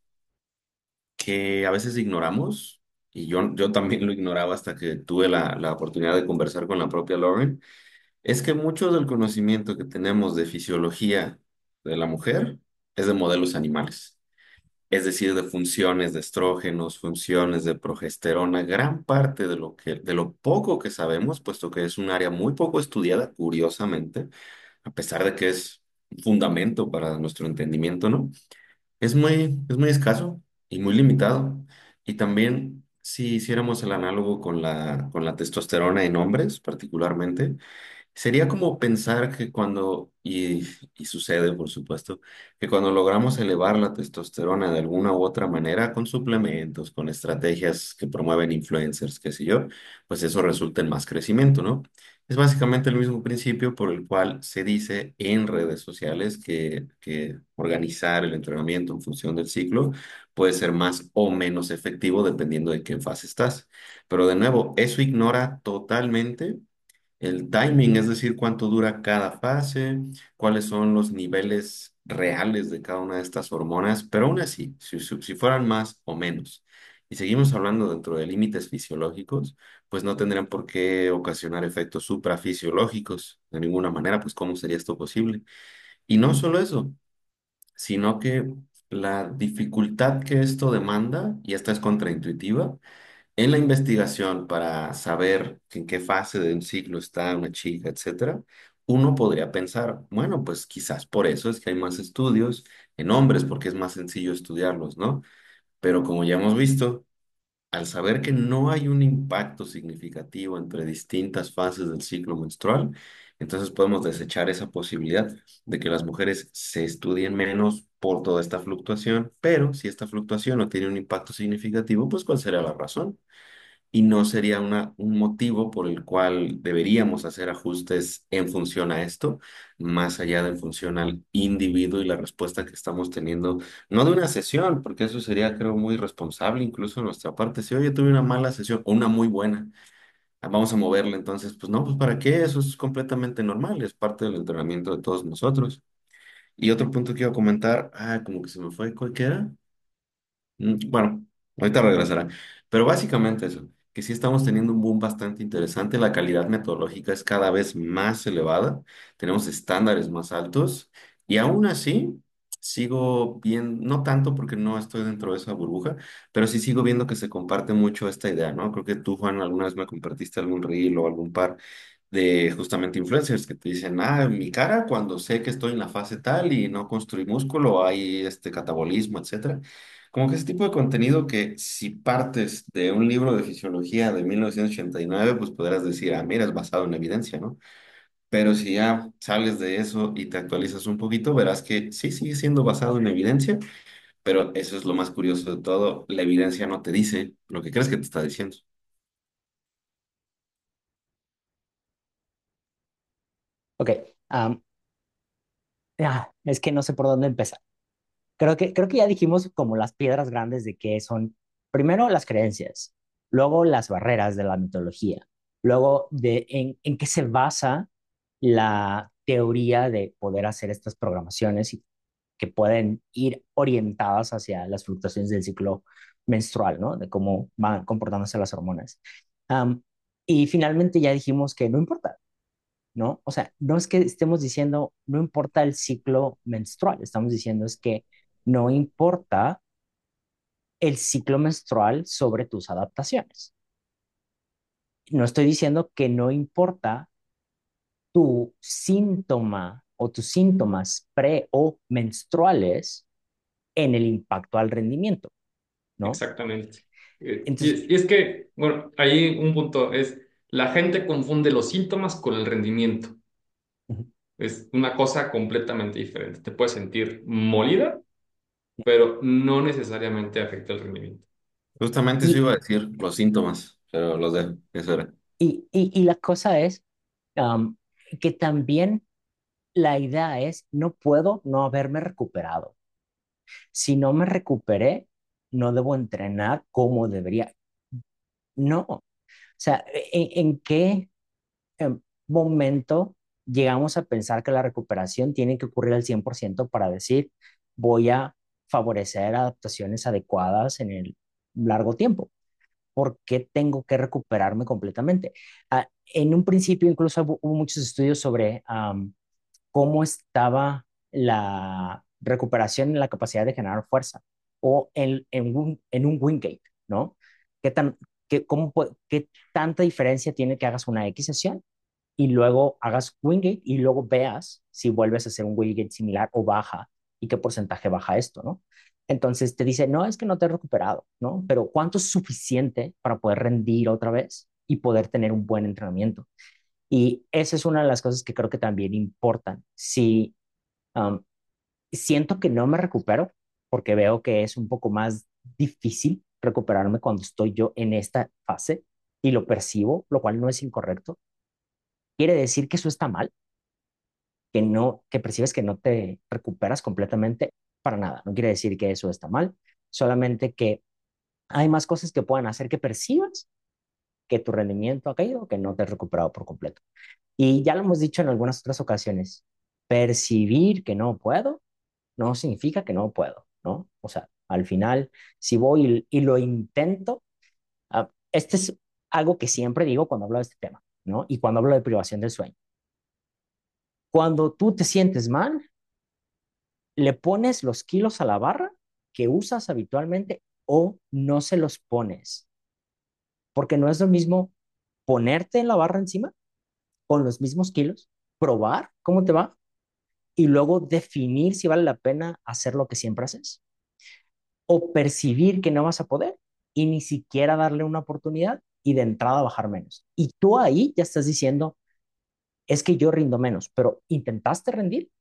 que a veces ignoramos, y yo, yo también lo ignoraba hasta que tuve la, la oportunidad de conversar con la propia Lauren, es que mucho del conocimiento que tenemos de fisiología de la mujer es de modelos animales, es decir, de funciones de estrógenos, funciones de progesterona, gran parte de lo que, de lo poco que sabemos, puesto que es un área muy poco estudiada, curiosamente, a pesar de que es un fundamento para nuestro entendimiento, ¿no? Es muy, es muy escaso y muy limitado. Y también, si hiciéramos el análogo con la, con la testosterona en hombres, particularmente, sería como pensar que cuando, y, y sucede por supuesto, que cuando logramos elevar la testosterona de alguna u otra manera, con suplementos, con estrategias que promueven influencers, qué sé yo, pues eso resulta en más crecimiento, ¿no? Es básicamente el mismo principio por el cual se dice en redes sociales que, que organizar el entrenamiento en función del ciclo puede ser más o menos efectivo dependiendo de qué fase estás. Pero de nuevo, eso ignora totalmente el timing, es decir, cuánto dura cada fase, cuáles son los niveles reales de cada una de estas hormonas, pero aún así, si, si si fueran más o menos, y seguimos hablando dentro de límites fisiológicos, pues no tendrían por qué ocasionar efectos suprafisiológicos de ninguna manera, pues ¿cómo sería esto posible? Y no solo eso, sino que la dificultad que esto demanda, y esta es contraintuitiva, en la investigación para saber en qué fase de un ciclo está una chica, etcétera, uno podría pensar, bueno, pues quizás por eso es que hay más estudios en hombres, porque es más sencillo estudiarlos, ¿no? Pero como ya hemos visto, al saber que no hay un impacto significativo entre distintas fases del ciclo menstrual, entonces podemos desechar esa posibilidad de que las mujeres se estudien menos por toda esta fluctuación, pero si esta fluctuación no tiene un impacto significativo, pues ¿cuál sería la razón? Y no sería una, un motivo por el cual deberíamos hacer ajustes en función a esto, más allá de en función al individuo y la respuesta que estamos teniendo, no de una sesión, porque eso sería, creo, muy irresponsable incluso de nuestra parte. Si, oye, tuve una mala sesión o una muy buena, ah, vamos a moverla, entonces, pues no, pues ¿para qué? Eso es completamente normal, es parte del entrenamiento de todos nosotros. Y otro punto que iba a comentar, ah, como que se me fue, ¿cuál que era? Mm, Bueno, ahorita regresará. Pero básicamente eso. que sí estamos teniendo un boom bastante interesante. La calidad metodológica es cada vez más elevada, tenemos estándares más altos y aún así sigo bien, no tanto porque no estoy dentro de esa burbuja, pero sí sigo viendo que se comparte mucho esta idea, ¿no? Creo que tú, Juan, alguna vez me compartiste algún reel o algún par de justamente influencers que te dicen, ah, en mi cara cuando sé que estoy en la fase tal y no construí músculo, hay este catabolismo, etcétera. Como que ese tipo de contenido que si partes de un libro de fisiología de mil novecientos ochenta y nueve, pues podrás decir, ah, mira, es basado en evidencia, ¿no? Pero si ya sales de eso y te actualizas un poquito, verás que sí sigue siendo basado en evidencia, pero eso es lo más curioso de todo, la evidencia no te dice lo que crees que te está diciendo. Ok, am, ah, es que no sé por dónde empezar. Creo que, creo que ya dijimos como las piedras grandes de qué son, primero las creencias, luego las barreras de la mitología, luego de en, en qué se basa la teoría de poder hacer estas programaciones y que pueden ir orientadas hacia las fluctuaciones del ciclo menstrual, ¿no? De cómo van comportándose las hormonas. Um, y finalmente ya dijimos que no importa, ¿no? O sea, no es que estemos diciendo, no importa el ciclo menstrual, estamos diciendo es que no importa el ciclo menstrual sobre tus adaptaciones. No estoy diciendo que no importa tu síntoma o tus síntomas pre o menstruales en el impacto al rendimiento, ¿no? Exactamente. Eh, Y, Entonces, es y es que, bueno, ahí un punto es, la gente confunde los síntomas con el rendimiento. Es una cosa completamente diferente. Te puedes sentir molida, pero no necesariamente afecta el rendimiento. Justamente eso y, iba a decir, los síntomas, pero los dejo, eso era. y, y, y la cosa es um, que también la idea es, no puedo no haberme recuperado. Si no me recuperé, no debo entrenar como debería. No. O sea, ¿en, en qué em, momento llegamos a pensar que la recuperación tiene que ocurrir al cien por ciento para decir, voy a favorecer adaptaciones adecuadas en el largo tiempo? ¿Por qué tengo que recuperarme completamente? Ah, en un principio incluso hubo, hubo muchos estudios sobre um, cómo estaba la recuperación en la capacidad de generar fuerza o en, en un, en un Wingate, ¿no? ¿Qué, tan, qué, cómo, ¿Qué tanta diferencia tiene que hagas una X sesión y luego hagas Wingate y luego veas si vuelves a hacer un Wingate similar o baja y qué porcentaje baja esto, ¿no? Entonces te dice, no, es que no te he recuperado, ¿no? Pero ¿cuánto es suficiente para poder rendir otra vez y poder tener un buen entrenamiento? Y esa es una de las cosas que creo que también importan. Si um, siento que no me recupero, porque veo que es un poco más difícil recuperarme cuando estoy yo en esta fase y lo percibo, lo cual no es incorrecto, quiere decir que eso está mal, que no, que percibes que no te recuperas completamente para nada. No quiere decir que eso está mal, solamente que hay más cosas que puedan hacer que percibas que tu rendimiento ha caído, que no te has recuperado por completo. Y ya lo hemos dicho en algunas otras ocasiones, percibir que no puedo no significa que no puedo, ¿no? O sea, al final, si voy y, y lo intento, uh, este es algo que siempre digo cuando hablo de este tema, ¿no? Y cuando hablo de privación del sueño. Cuando tú te sientes mal, le pones los kilos a la barra que usas habitualmente o no se los pones, porque no es lo mismo ponerte en la barra encima con los mismos kilos, probar cómo te va y luego definir si vale la pena hacer lo que siempre haces o percibir que no vas a poder y ni siquiera darle una oportunidad y de entrada bajar menos. Y tú ahí ya estás diciendo, es que yo rindo menos, pero ¿intentaste rendir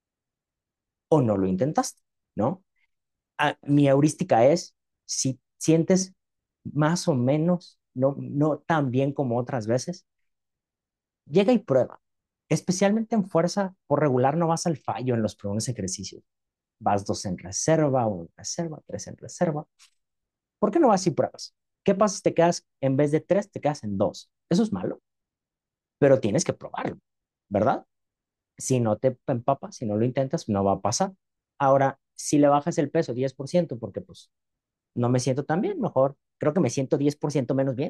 o no lo intentaste? ¿No? Ah, mi heurística es, si sientes más o menos, no, no tan bien como otras veces, llega y prueba. Especialmente en fuerza, por regular no vas al fallo en los primeros ejercicios. Vas dos en reserva, uno en reserva, tres en reserva. ¿Por qué no vas y pruebas? ¿Qué pasa si te quedas, en vez de tres, te quedas en dos? Eso es malo, pero tienes que probarlo, ¿verdad? Si no te empapas, si no lo intentas, no va a pasar. Ahora, si le bajas el peso diez por ciento, porque pues no me siento tan bien, mejor creo que me siento diez por ciento menos bien,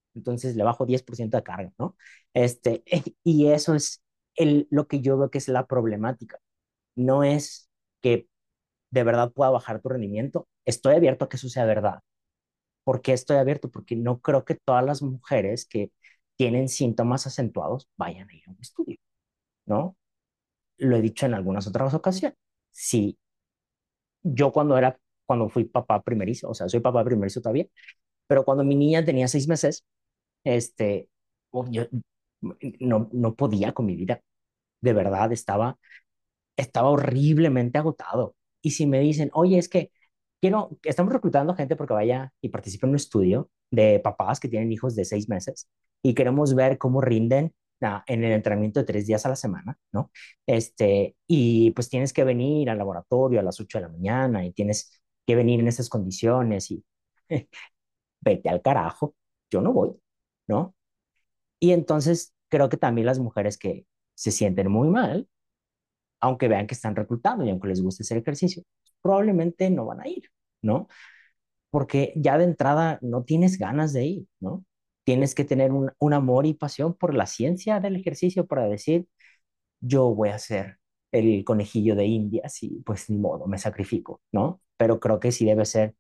entonces le bajo diez por ciento de carga, ¿no? Este, y eso es el, lo que yo veo que es la problemática. No es que de verdad pueda bajar tu rendimiento. Estoy abierto a que eso sea verdad. ¿Por qué estoy abierto? Porque no creo que todas las mujeres que tienen síntomas acentuados vayan a ir a un estudio, ¿no? Lo he dicho en algunas otras ocasiones. Si yo cuando era, cuando fui papá primerizo, o sea, soy papá primerizo todavía, pero cuando mi niña tenía seis meses, este, oh, yo no, no podía con mi vida. De verdad, estaba, estaba horriblemente agotado. Y si me dicen, oye, es que quiero, estamos reclutando gente porque vaya y participe en un estudio de papás que tienen hijos de seis meses y queremos ver cómo rinden ah, en el entrenamiento de tres días a la semana, ¿no? Este, y pues tienes que venir al laboratorio a las ocho de la mañana y tienes que venir en esas condiciones y vete al carajo, yo no voy, ¿no? Y entonces creo que también las mujeres que se sienten muy mal, aunque vean que están reclutando y aunque les guste hacer ejercicio, probablemente no van a ir, ¿no? Porque ya de entrada no tienes ganas de ir, ¿no? Tienes que tener un, un amor y pasión por la ciencia del ejercicio para decir, yo voy a ser el conejillo de Indias y pues ni modo, me sacrifico, ¿no? Pero creo que sí debe ser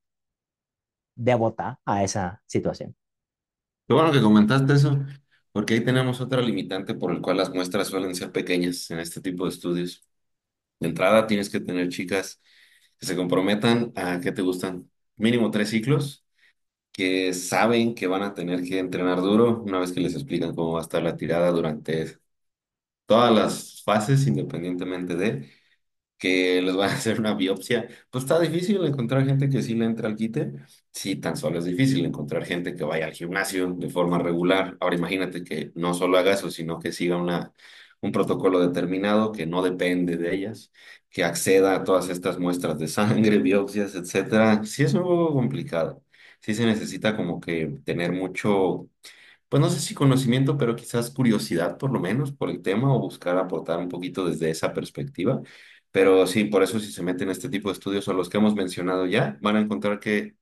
devota a esa situación. Qué bueno que comentaste eso, porque ahí tenemos otra limitante por el cual las muestras suelen ser pequeñas en este tipo de estudios. De entrada tienes que tener chicas que se comprometan a que te gustan mínimo tres ciclos, que saben que van a tener que entrenar duro una vez que les explican cómo va a estar la tirada durante todas las fases, independientemente de que les van a hacer una biopsia. Pues está difícil encontrar gente que sí le entre al quite. Sí, tan solo es difícil encontrar gente que vaya al gimnasio de forma regular. Ahora imagínate que no solo haga eso, sino que siga una, un protocolo determinado que no depende de ellas, que acceda a todas estas muestras de sangre, biopsias, etcétera. Sí es un poco complicado. Sí se necesita como que tener mucho, pues no sé si conocimiento, pero quizás curiosidad por lo menos por el tema o buscar aportar un poquito desde esa perspectiva. Pero sí, por eso si se meten en este tipo de estudios o los que hemos mencionado ya, van a encontrar que,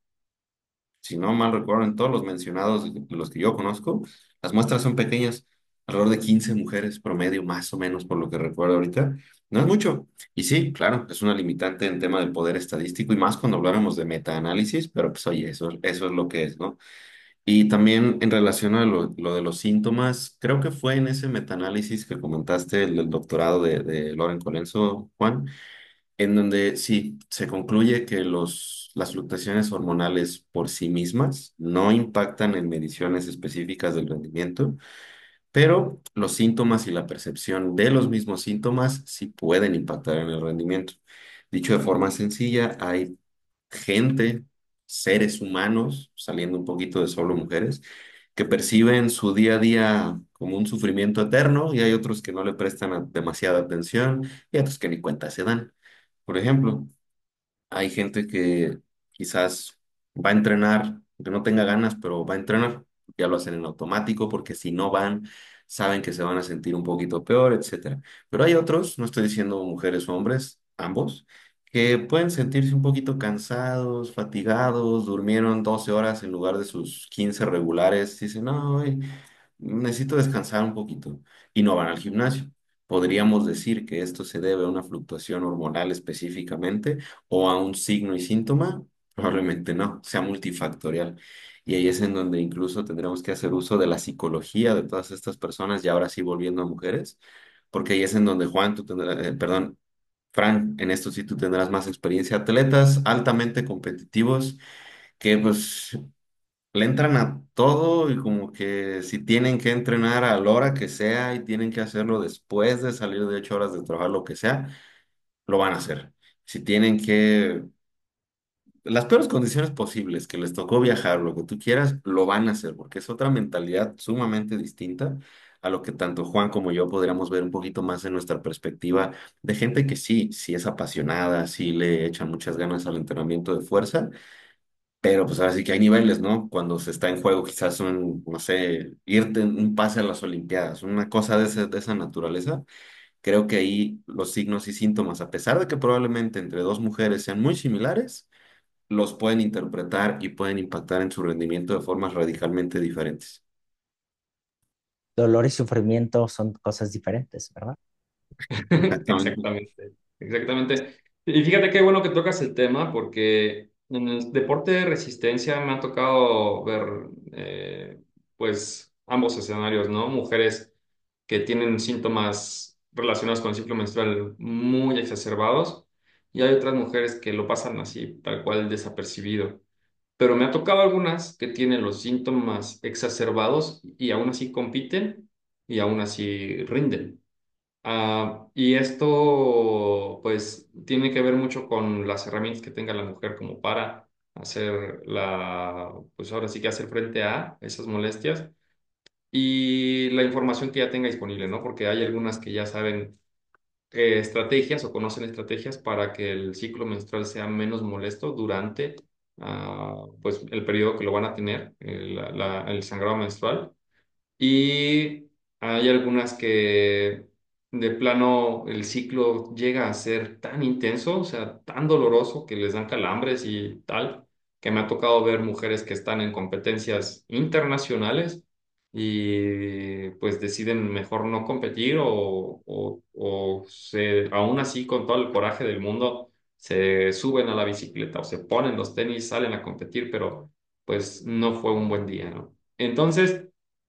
si no mal recuerdo, en todos los mencionados, de los que yo conozco, las muestras son pequeñas, alrededor de quince mujeres promedio, más o menos, por lo que recuerdo ahorita. No es mucho. Y sí, claro, es una limitante en tema del poder estadístico y más cuando habláramos de metaanálisis, pero pues oye, eso, eso es lo que es, ¿no? Y también en relación a lo, lo de los síntomas, creo que fue en ese metaanálisis que comentaste, el del doctorado de, de Loren Colenso, Juan, en donde sí, se concluye que los, las fluctuaciones hormonales por sí mismas no impactan en mediciones específicas del rendimiento, pero los síntomas y la percepción de los mismos síntomas sí pueden impactar en el rendimiento. Dicho de forma sencilla, hay gente, seres humanos, saliendo un poquito de solo mujeres, que perciben su día a día como un sufrimiento eterno y hay otros que no le prestan a- demasiada atención y otros que ni cuenta se dan. Por ejemplo, hay gente que quizás va a entrenar, que no tenga ganas, pero va a entrenar, ya lo hacen en automático porque si no van, saben que se van a sentir un poquito peor, etcétera. Pero hay otros, no estoy diciendo mujeres o hombres, ambos, que pueden sentirse un poquito cansados, fatigados, durmieron doce horas en lugar de sus quince regulares, dicen, no, ay, necesito descansar un poquito y no van al gimnasio. ¿Podríamos decir que esto se debe a una fluctuación hormonal específicamente o a un signo y síntoma? Probablemente no, sea multifactorial. Y ahí es en donde incluso tendremos que hacer uso de la psicología de todas estas personas, y ahora sí volviendo a mujeres, porque ahí es en donde Juan, tú tendrás, eh, perdón, Fran, en esto sí tú tendrás más experiencia. Atletas altamente competitivos que pues le entran a todo y como que si tienen que entrenar a la hora que sea y tienen que hacerlo después de salir de ocho horas de trabajar, lo que sea, lo van a hacer. Si tienen que, las peores condiciones posibles, que les tocó viajar, lo que tú quieras, lo van a hacer, porque es otra mentalidad sumamente distinta a lo que tanto Juan como yo podríamos ver un poquito más en nuestra perspectiva de gente que sí, sí es apasionada, sí le echa muchas ganas al entrenamiento de fuerza, pero pues ahora sí que hay niveles, ¿no? Cuando se está en juego, quizás un, no sé, irte en un pase a las Olimpiadas, una cosa de, ese- de esa naturaleza. Creo que ahí los signos y síntomas, a pesar de que probablemente entre dos mujeres sean muy similares, los pueden interpretar y pueden impactar en su rendimiento de formas radicalmente diferentes. Dolor y sufrimiento son cosas diferentes, ¿verdad? Exactamente. Exactamente, exactamente. Y fíjate qué bueno que tocas el tema porque en el deporte de resistencia me ha tocado ver eh, pues ambos escenarios, ¿no? Mujeres que tienen síntomas relacionados con el ciclo menstrual muy exacerbados y hay otras mujeres que lo pasan así, tal cual desapercibido. Pero me ha tocado algunas que tienen los síntomas exacerbados y aún así compiten y aún así rinden. Ah, y esto, pues, tiene que ver mucho con las herramientas que tenga la mujer como para hacer la, pues ahora sí que hacer frente a esas molestias y la información que ya tenga disponible, ¿no? Porque hay algunas que ya saben eh, estrategias o conocen estrategias para que el ciclo menstrual sea menos molesto durante, ah, pues, el periodo que lo van a tener, el, la- el sangrado menstrual. Y hay algunas que de plano el ciclo llega a ser tan intenso, o sea, tan doloroso que les dan calambres y tal, que me ha tocado ver mujeres que están en competencias internacionales y pues deciden mejor no competir o, o, o se, aún así con todo el coraje del mundo se suben a la bicicleta o se ponen los tenis, salen a competir, pero pues no fue un buen día, ¿no? Entonces...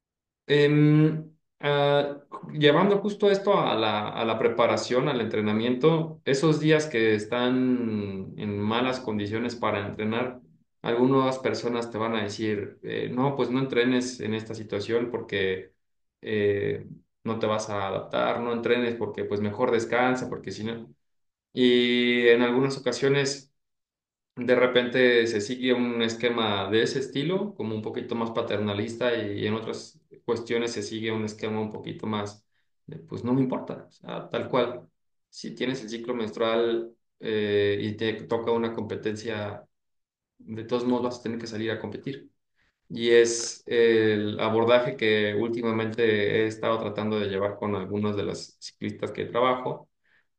Em, ah, llevando justo esto a la, a la preparación, al entrenamiento, esos días que están en malas condiciones para entrenar, algunas personas te van a decir, eh, no, pues no entrenes en esta situación porque eh, no te vas a adaptar, no entrenes porque pues mejor descansa, porque si no... Y en algunas ocasiones de repente se sigue un esquema de ese estilo, como un poquito más paternalista, y en otras cuestiones se sigue un esquema un poquito más de, pues no me importa, o sea, tal cual. Si tienes el ciclo menstrual eh, y te toca una competencia, de todos modos vas a tener que salir a competir. Y es el abordaje que últimamente he estado tratando de llevar con algunos de las ciclistas que trabajo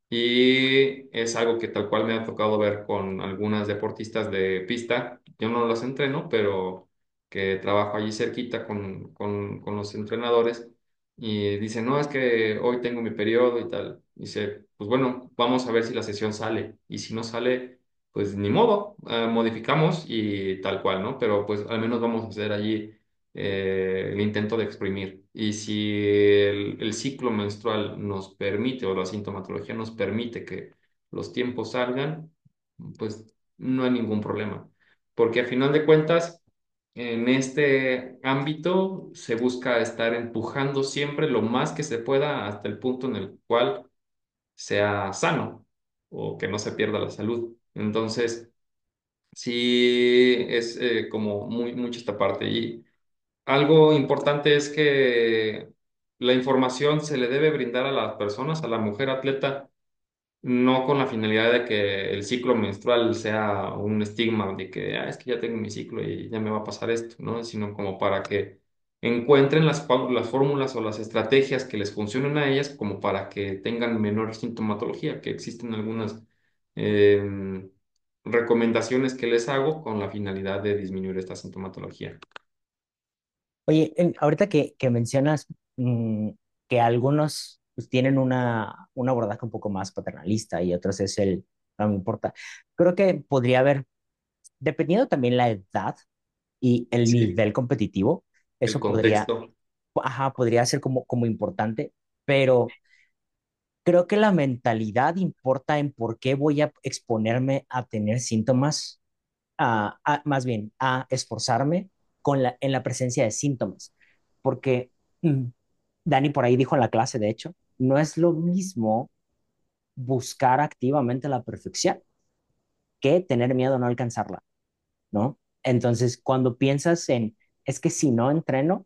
y es algo que tal cual me ha tocado ver con algunas deportistas de pista. Yo no las entreno, pero que trabajo allí cerquita con, con, con los entrenadores. Y dicen, no, es que hoy tengo mi periodo y tal. Dice, pues bueno, vamos a ver si la sesión sale. Y si no sale, pues ni modo, eh, modificamos y tal cual, ¿no? Pero pues al menos vamos a hacer allí eh, el intento de exprimir. Y si el, el ciclo menstrual nos permite o la sintomatología nos permite que los tiempos salgan, pues no hay ningún problema. Porque a final de cuentas, en este ámbito se busca estar empujando siempre lo más que se pueda hasta el punto en el cual sea sano o que no se pierda la salud. Entonces, sí es eh, como muy mucho esta parte. Y algo importante es que la información se le debe brindar a las personas, a la mujer atleta, no con la finalidad de que el ciclo menstrual sea un estigma de que "Ah, es que ya tengo mi ciclo y ya me va a pasar esto", ¿no? Sino como para que encuentren las, fó- las fórmulas o las estrategias que les funcionen a ellas como para que tengan menor sintomatología, que existen algunas em, recomendaciones que les hago con la finalidad de disminuir esta sintomatología. Oye, en- ahorita que, que mencionas mm, que algunos pues, tienen una, un abordaje un poco más paternalista y otros es el no me importa. Creo que podría haber, dependiendo también la edad y el Sí, nivel competitivo, el eso podría, contexto. ajá, podría ser como, como importante, pero creo que la mentalidad importa en por qué voy a exponerme a tener síntomas, a, a- más bien a esforzarme con la, en la presencia de síntomas, porque mm, Dani por ahí dijo en la clase, de hecho, no es lo mismo buscar activamente la perfección que tener miedo a no alcanzarla, ¿no? Entonces, cuando piensas en, es que si no entreno,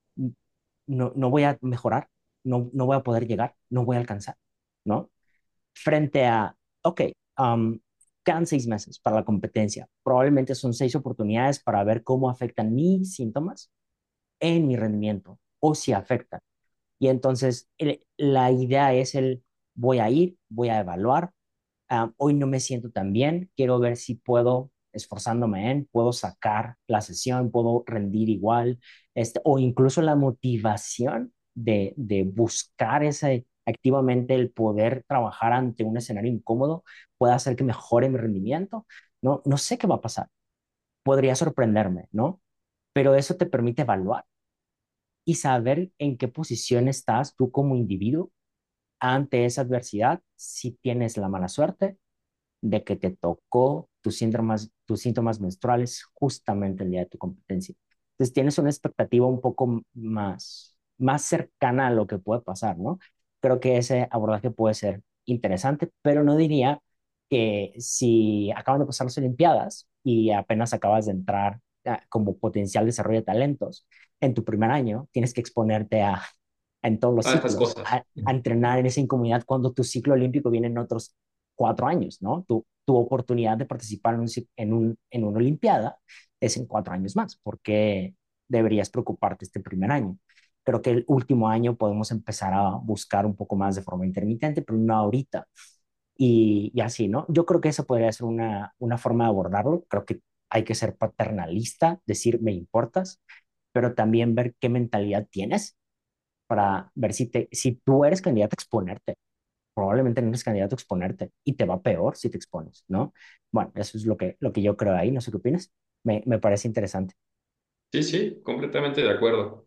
no, no voy a mejorar, no, no voy a poder llegar, no voy a alcanzar, ¿no? Frente a, ok, um, quedan seis meses para la competencia, probablemente son seis oportunidades para ver cómo afectan mis síntomas en mi rendimiento o si afectan. Y entonces el, la idea es el, voy a ir, voy a evaluar, um, hoy no me siento tan bien, quiero ver si puedo, esforzándome en, puedo sacar la sesión, puedo rendir igual, este, o incluso la motivación de, de buscar ese, activamente el poder trabajar ante un escenario incómodo pueda hacer que mejore mi rendimiento. No, no sé qué va a pasar. Podría sorprenderme, ¿no? Pero eso te permite evaluar y saber en qué posición estás tú como individuo ante esa adversidad, si tienes la mala suerte de que te tocó tus síntomas, tus síntomas menstruales justamente el día de tu competencia. Entonces tienes una expectativa un poco más, más cercana a lo que puede pasar, ¿no? Creo que ese abordaje puede ser interesante, pero no diría que si acaban de pasar las Olimpiadas y apenas acabas de entrar a, como potencial desarrollo de talentos, en tu primer año tienes que exponerte a, en todos los a estas ciclos, cosas. a, a entrenar en esa incomodidad cuando tu ciclo olímpico viene en otros cuatro años, ¿no? Tu, tu oportunidad de participar en, un, en, un, en una Olimpiada es en cuatro años más, porque deberías preocuparte este primer año. Creo que el último año podemos empezar a buscar un poco más de forma intermitente, pero no ahorita. Y, y así, ¿no? Yo creo que esa podría ser una, una forma de abordarlo. Creo que hay que ser paternalista, decir, me importas, pero también ver qué mentalidad tienes para ver si, te, si tú eres candidato a exponerte. Probablemente no eres candidato a exponerte y te va peor si te expones, ¿no? Bueno, eso es lo que, lo que yo creo ahí, no sé qué opinas. Me, me parece interesante. Sí, sí, completamente de acuerdo.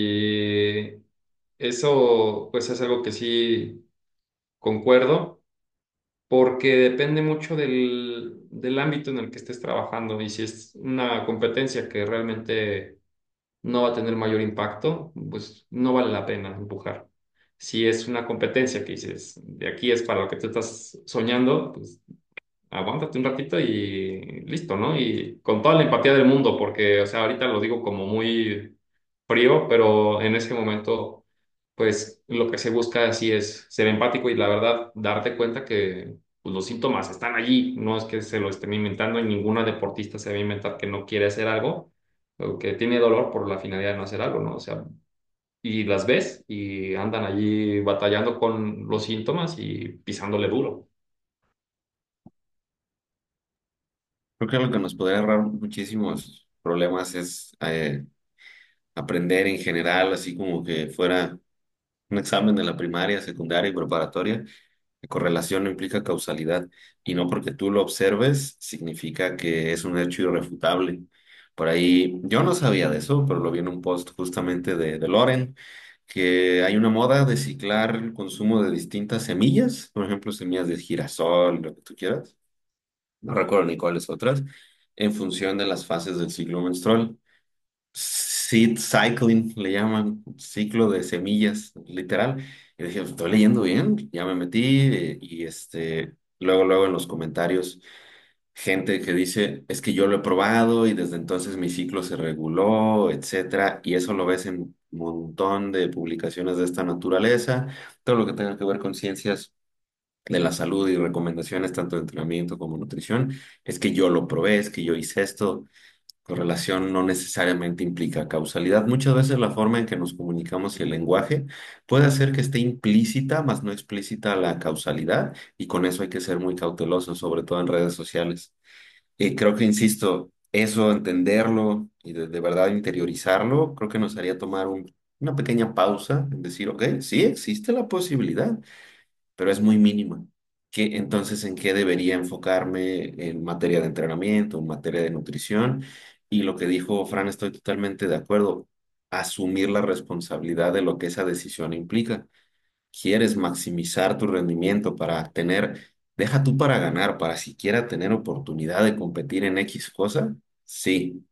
Y eso, pues es algo que sí concuerdo, porque depende mucho del, del ámbito en el que estés trabajando. Y si es una competencia que realmente no va a tener mayor impacto, pues no vale la pena empujar. Si es una competencia que dices, de aquí es para lo que tú estás soñando, pues aguántate un ratito y listo, ¿no? Y con toda la empatía del mundo, porque, o sea, ahorita lo digo como muy frío, pero en ese momento, pues lo que se busca así es ser empático y la verdad, darte cuenta que pues, los síntomas están allí, no es que se lo estén inventando y ninguna deportista se va a inventar que no quiere hacer algo o que tiene dolor por la finalidad de no hacer algo, ¿no? O sea, y las ves y andan allí batallando con los síntomas y pisándole duro. Creo que lo que nos podría ahorrar muchísimos problemas es eh, aprender en general, así como que fuera un examen de la primaria, secundaria y preparatoria. La correlación no implica causalidad y no porque tú lo observes significa que es un hecho irrefutable. Por ahí, yo no sabía de eso, pero lo vi en un post justamente de, de Loren, que hay una moda de ciclar el consumo de distintas semillas, por ejemplo, semillas de girasol, lo que tú quieras, no recuerdo ni cuáles otras, en función de las fases del ciclo menstrual. Seed cycling le llaman, ciclo de semillas, literal. Y dije, "Pues, estoy leyendo bien, ya me metí eh, y este, luego, luego en los comentarios, gente que dice, es que yo lo he probado y desde entonces mi ciclo se reguló, etcétera. Y eso lo ves en un montón de publicaciones de esta naturaleza, todo lo que tenga que ver con ciencias de la salud y recomendaciones tanto de entrenamiento como nutrición, es que yo lo probé, es que yo hice esto. Correlación no necesariamente implica causalidad. Muchas veces la forma en que nos comunicamos y el lenguaje puede hacer que esté implícita, más no explícita la causalidad, y con eso hay que ser muy cautelosos, sobre todo en redes sociales. Y creo que, insisto, eso, entenderlo y de, de verdad interiorizarlo, creo que nos haría tomar un- una pequeña pausa en decir, ok, sí, existe la posibilidad, pero es muy mínima. ¿Qué, entonces, en qué debería enfocarme en materia de entrenamiento, en materia de nutrición? Y lo que dijo Fran, estoy totalmente de acuerdo. Asumir la responsabilidad de lo que esa decisión implica. ¿Quieres maximizar tu rendimiento para tener, deja tú para ganar, para siquiera tener oportunidad de competir en X cosa? Sí.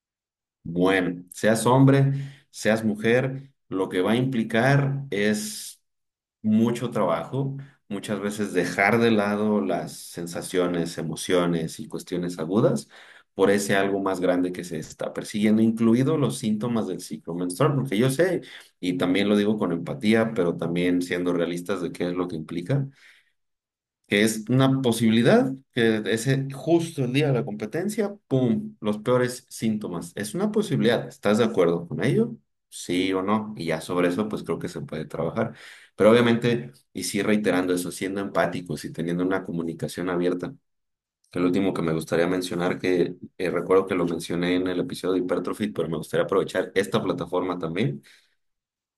Bueno, seas hombre, seas mujer, lo que va a implicar es mucho trabajo, muchas veces dejar de lado las sensaciones, emociones y cuestiones agudas por ese algo más grande que se está persiguiendo, incluidos los síntomas del ciclo menstrual, porque yo sé, y también lo digo con empatía, pero también siendo realistas de qué es lo que implica, que es una posibilidad que ese justo el día de la competencia, ¡pum!, los peores síntomas. Es una posibilidad. ¿Estás de acuerdo con ello? Sí o no. Y ya sobre eso, pues creo que se puede trabajar. Pero obviamente, y sí reiterando eso, siendo empáticos y teniendo una comunicación abierta. Que el último que me gustaría mencionar, que eh, recuerdo que lo mencioné en el episodio de Hypertrophy, pero me gustaría aprovechar esta plataforma también,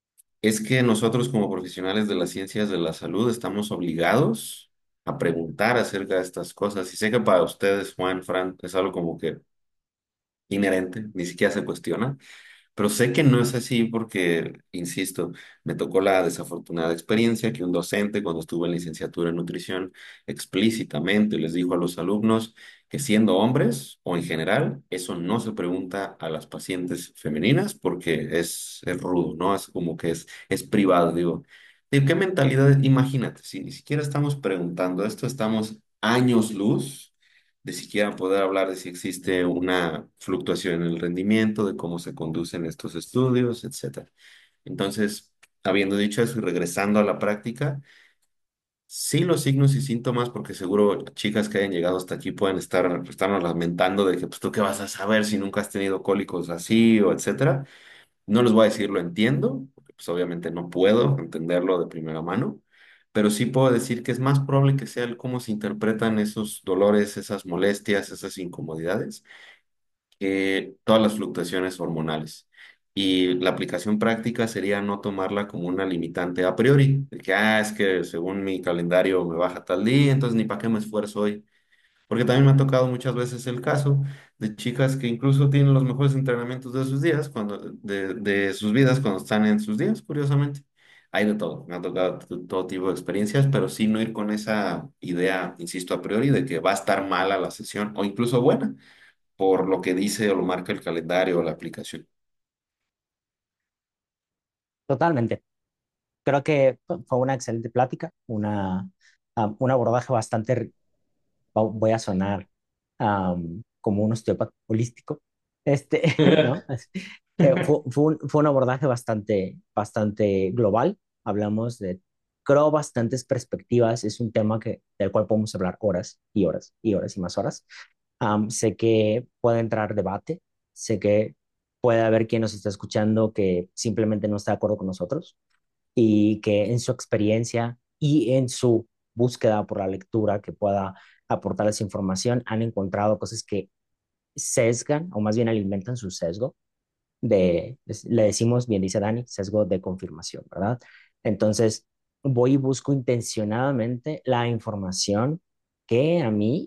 Es que nosotros como profesionales de las ciencias de la salud estamos obligados a preguntar acerca de estas cosas. Y sé que para ustedes, Juan, Fran, es algo como que inherente, ni siquiera se cuestiona. Pero sé que no es así porque, insisto, me tocó la desafortunada experiencia que un docente, cuando estuve en licenciatura en nutrición, explícitamente les dijo a los alumnos que siendo hombres o en general, eso no se pregunta a las pacientes femeninas porque es, es rudo, ¿no? Es como que es, es privado, digo. ¿De qué mentalidad? Imagínate, si ni siquiera estamos preguntando esto, estamos años luz de siquiera poder hablar de si existe una fluctuación en el rendimiento, de cómo se conducen estos estudios, etcétera. Entonces, habiendo dicho eso y regresando a la práctica, sí los signos y síntomas, porque seguro chicas que hayan llegado hasta aquí pueden estar, estarnos lamentando de que, pues, ¿tú qué vas a saber si nunca has tenido cólicos así o etcétera? No les voy a decir lo entiendo, porque pues obviamente no puedo entenderlo de primera mano, pero sí puedo decir que es más probable que sea el cómo se interpretan esos dolores, esas molestias, esas incomodidades, que todas las fluctuaciones hormonales. Y la aplicación práctica sería no tomarla como una limitante a priori, de que, ah, es que según mi calendario me baja tal día, entonces ni para qué me esfuerzo hoy. Porque también me ha tocado muchas veces el caso de chicas que incluso tienen los mejores entrenamientos de sus días, cuando, de, de sus vidas cuando están en sus días, curiosamente. Hay de todo, me ha tocado t- todo tipo de experiencias, pero sí no ir con esa idea, insisto, a priori, de que va a estar mala la sesión o incluso buena, por lo que dice o lo marca el calendario o la aplicación. Totalmente. Creo que fue una excelente plática, una, um, un abordaje bastante, voy a sonar um, como un osteópata holístico, este, ¿no? Eh, fue, fue, un, fue un abordaje bastante, bastante global. Hablamos de, creo, bastantes perspectivas. Es un tema que, del cual podemos hablar horas y horas y horas y más horas. Um, sé que puede entrar debate, sé que puede haber quien nos está escuchando que simplemente no está de acuerdo con nosotros y que en su experiencia y en su búsqueda por la lectura que pueda aportarles información han encontrado cosas que sesgan o más bien alimentan su sesgo de, le decimos, bien dice Dani, sesgo de confirmación, ¿verdad? Entonces, voy y busco intencionadamente la información que a mí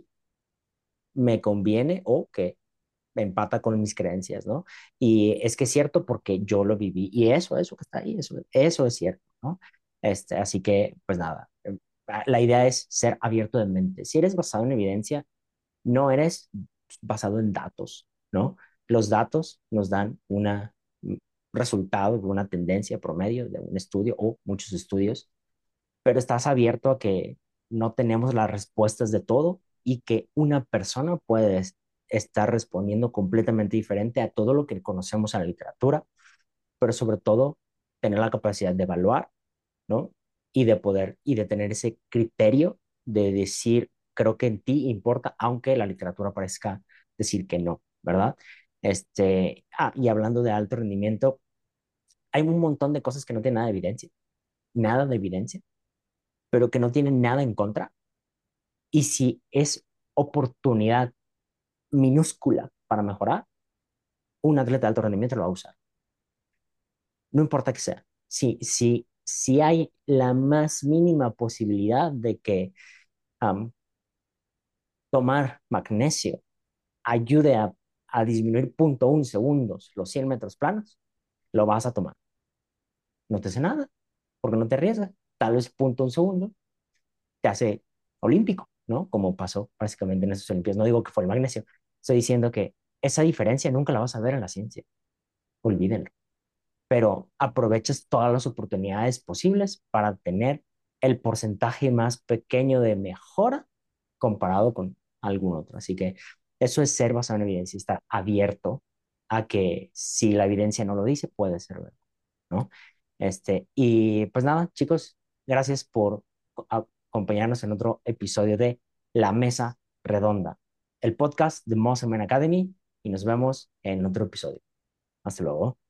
me conviene o que empata con mis creencias, ¿no? Y es que es cierto porque yo lo viví y eso, eso que está ahí, eso, eso es cierto, ¿no? Este, así que, pues nada, eh, la idea es ser abierto de mente. Si eres basado en evidencia, no eres basado en datos, ¿no? Los datos nos dan una, un resultado de una tendencia promedio de un estudio o muchos estudios, pero estás abierto a que no tenemos las respuestas de todo y que una persona puede estar respondiendo completamente diferente a todo lo que conocemos en la literatura, pero sobre todo tener la capacidad de evaluar, ¿no? Y de poder, y de tener ese criterio de decir, creo que en ti importa, aunque la literatura parezca decir que no, ¿verdad? Este, ah, y hablando de alto rendimiento, hay un montón de cosas que no tienen nada de evidencia, nada de evidencia, pero que no tienen nada en contra. Y si es oportunidad minúscula para mejorar, un atleta de alto rendimiento lo va a usar. No importa que sea. Si, si, si hay la más mínima posibilidad de que um, tomar magnesio ayude a, a disminuir punto uno segundos los cien metros planos, lo vas a tomar. No te hace nada, porque no te arriesgas. Tal vez punto un segundo te hace olímpico, ¿no? Como pasó básicamente en esas Olimpiadas. No digo que fue el magnesio, estoy diciendo que esa diferencia nunca la vas a ver en la ciencia. Olvídenlo. Pero aprovechas todas las oportunidades posibles para tener el porcentaje más pequeño de mejora comparado con algún otro. Así que eso es ser basado en evidencia, estar abierto a que si la evidencia no lo dice, puede ser verdad, ¿no? Este, y pues nada, chicos, gracias por acompañarnos en otro episodio de La Mesa Redonda, el podcast de Muscle Man Academy, y nos vemos en otro episodio. Hasta luego.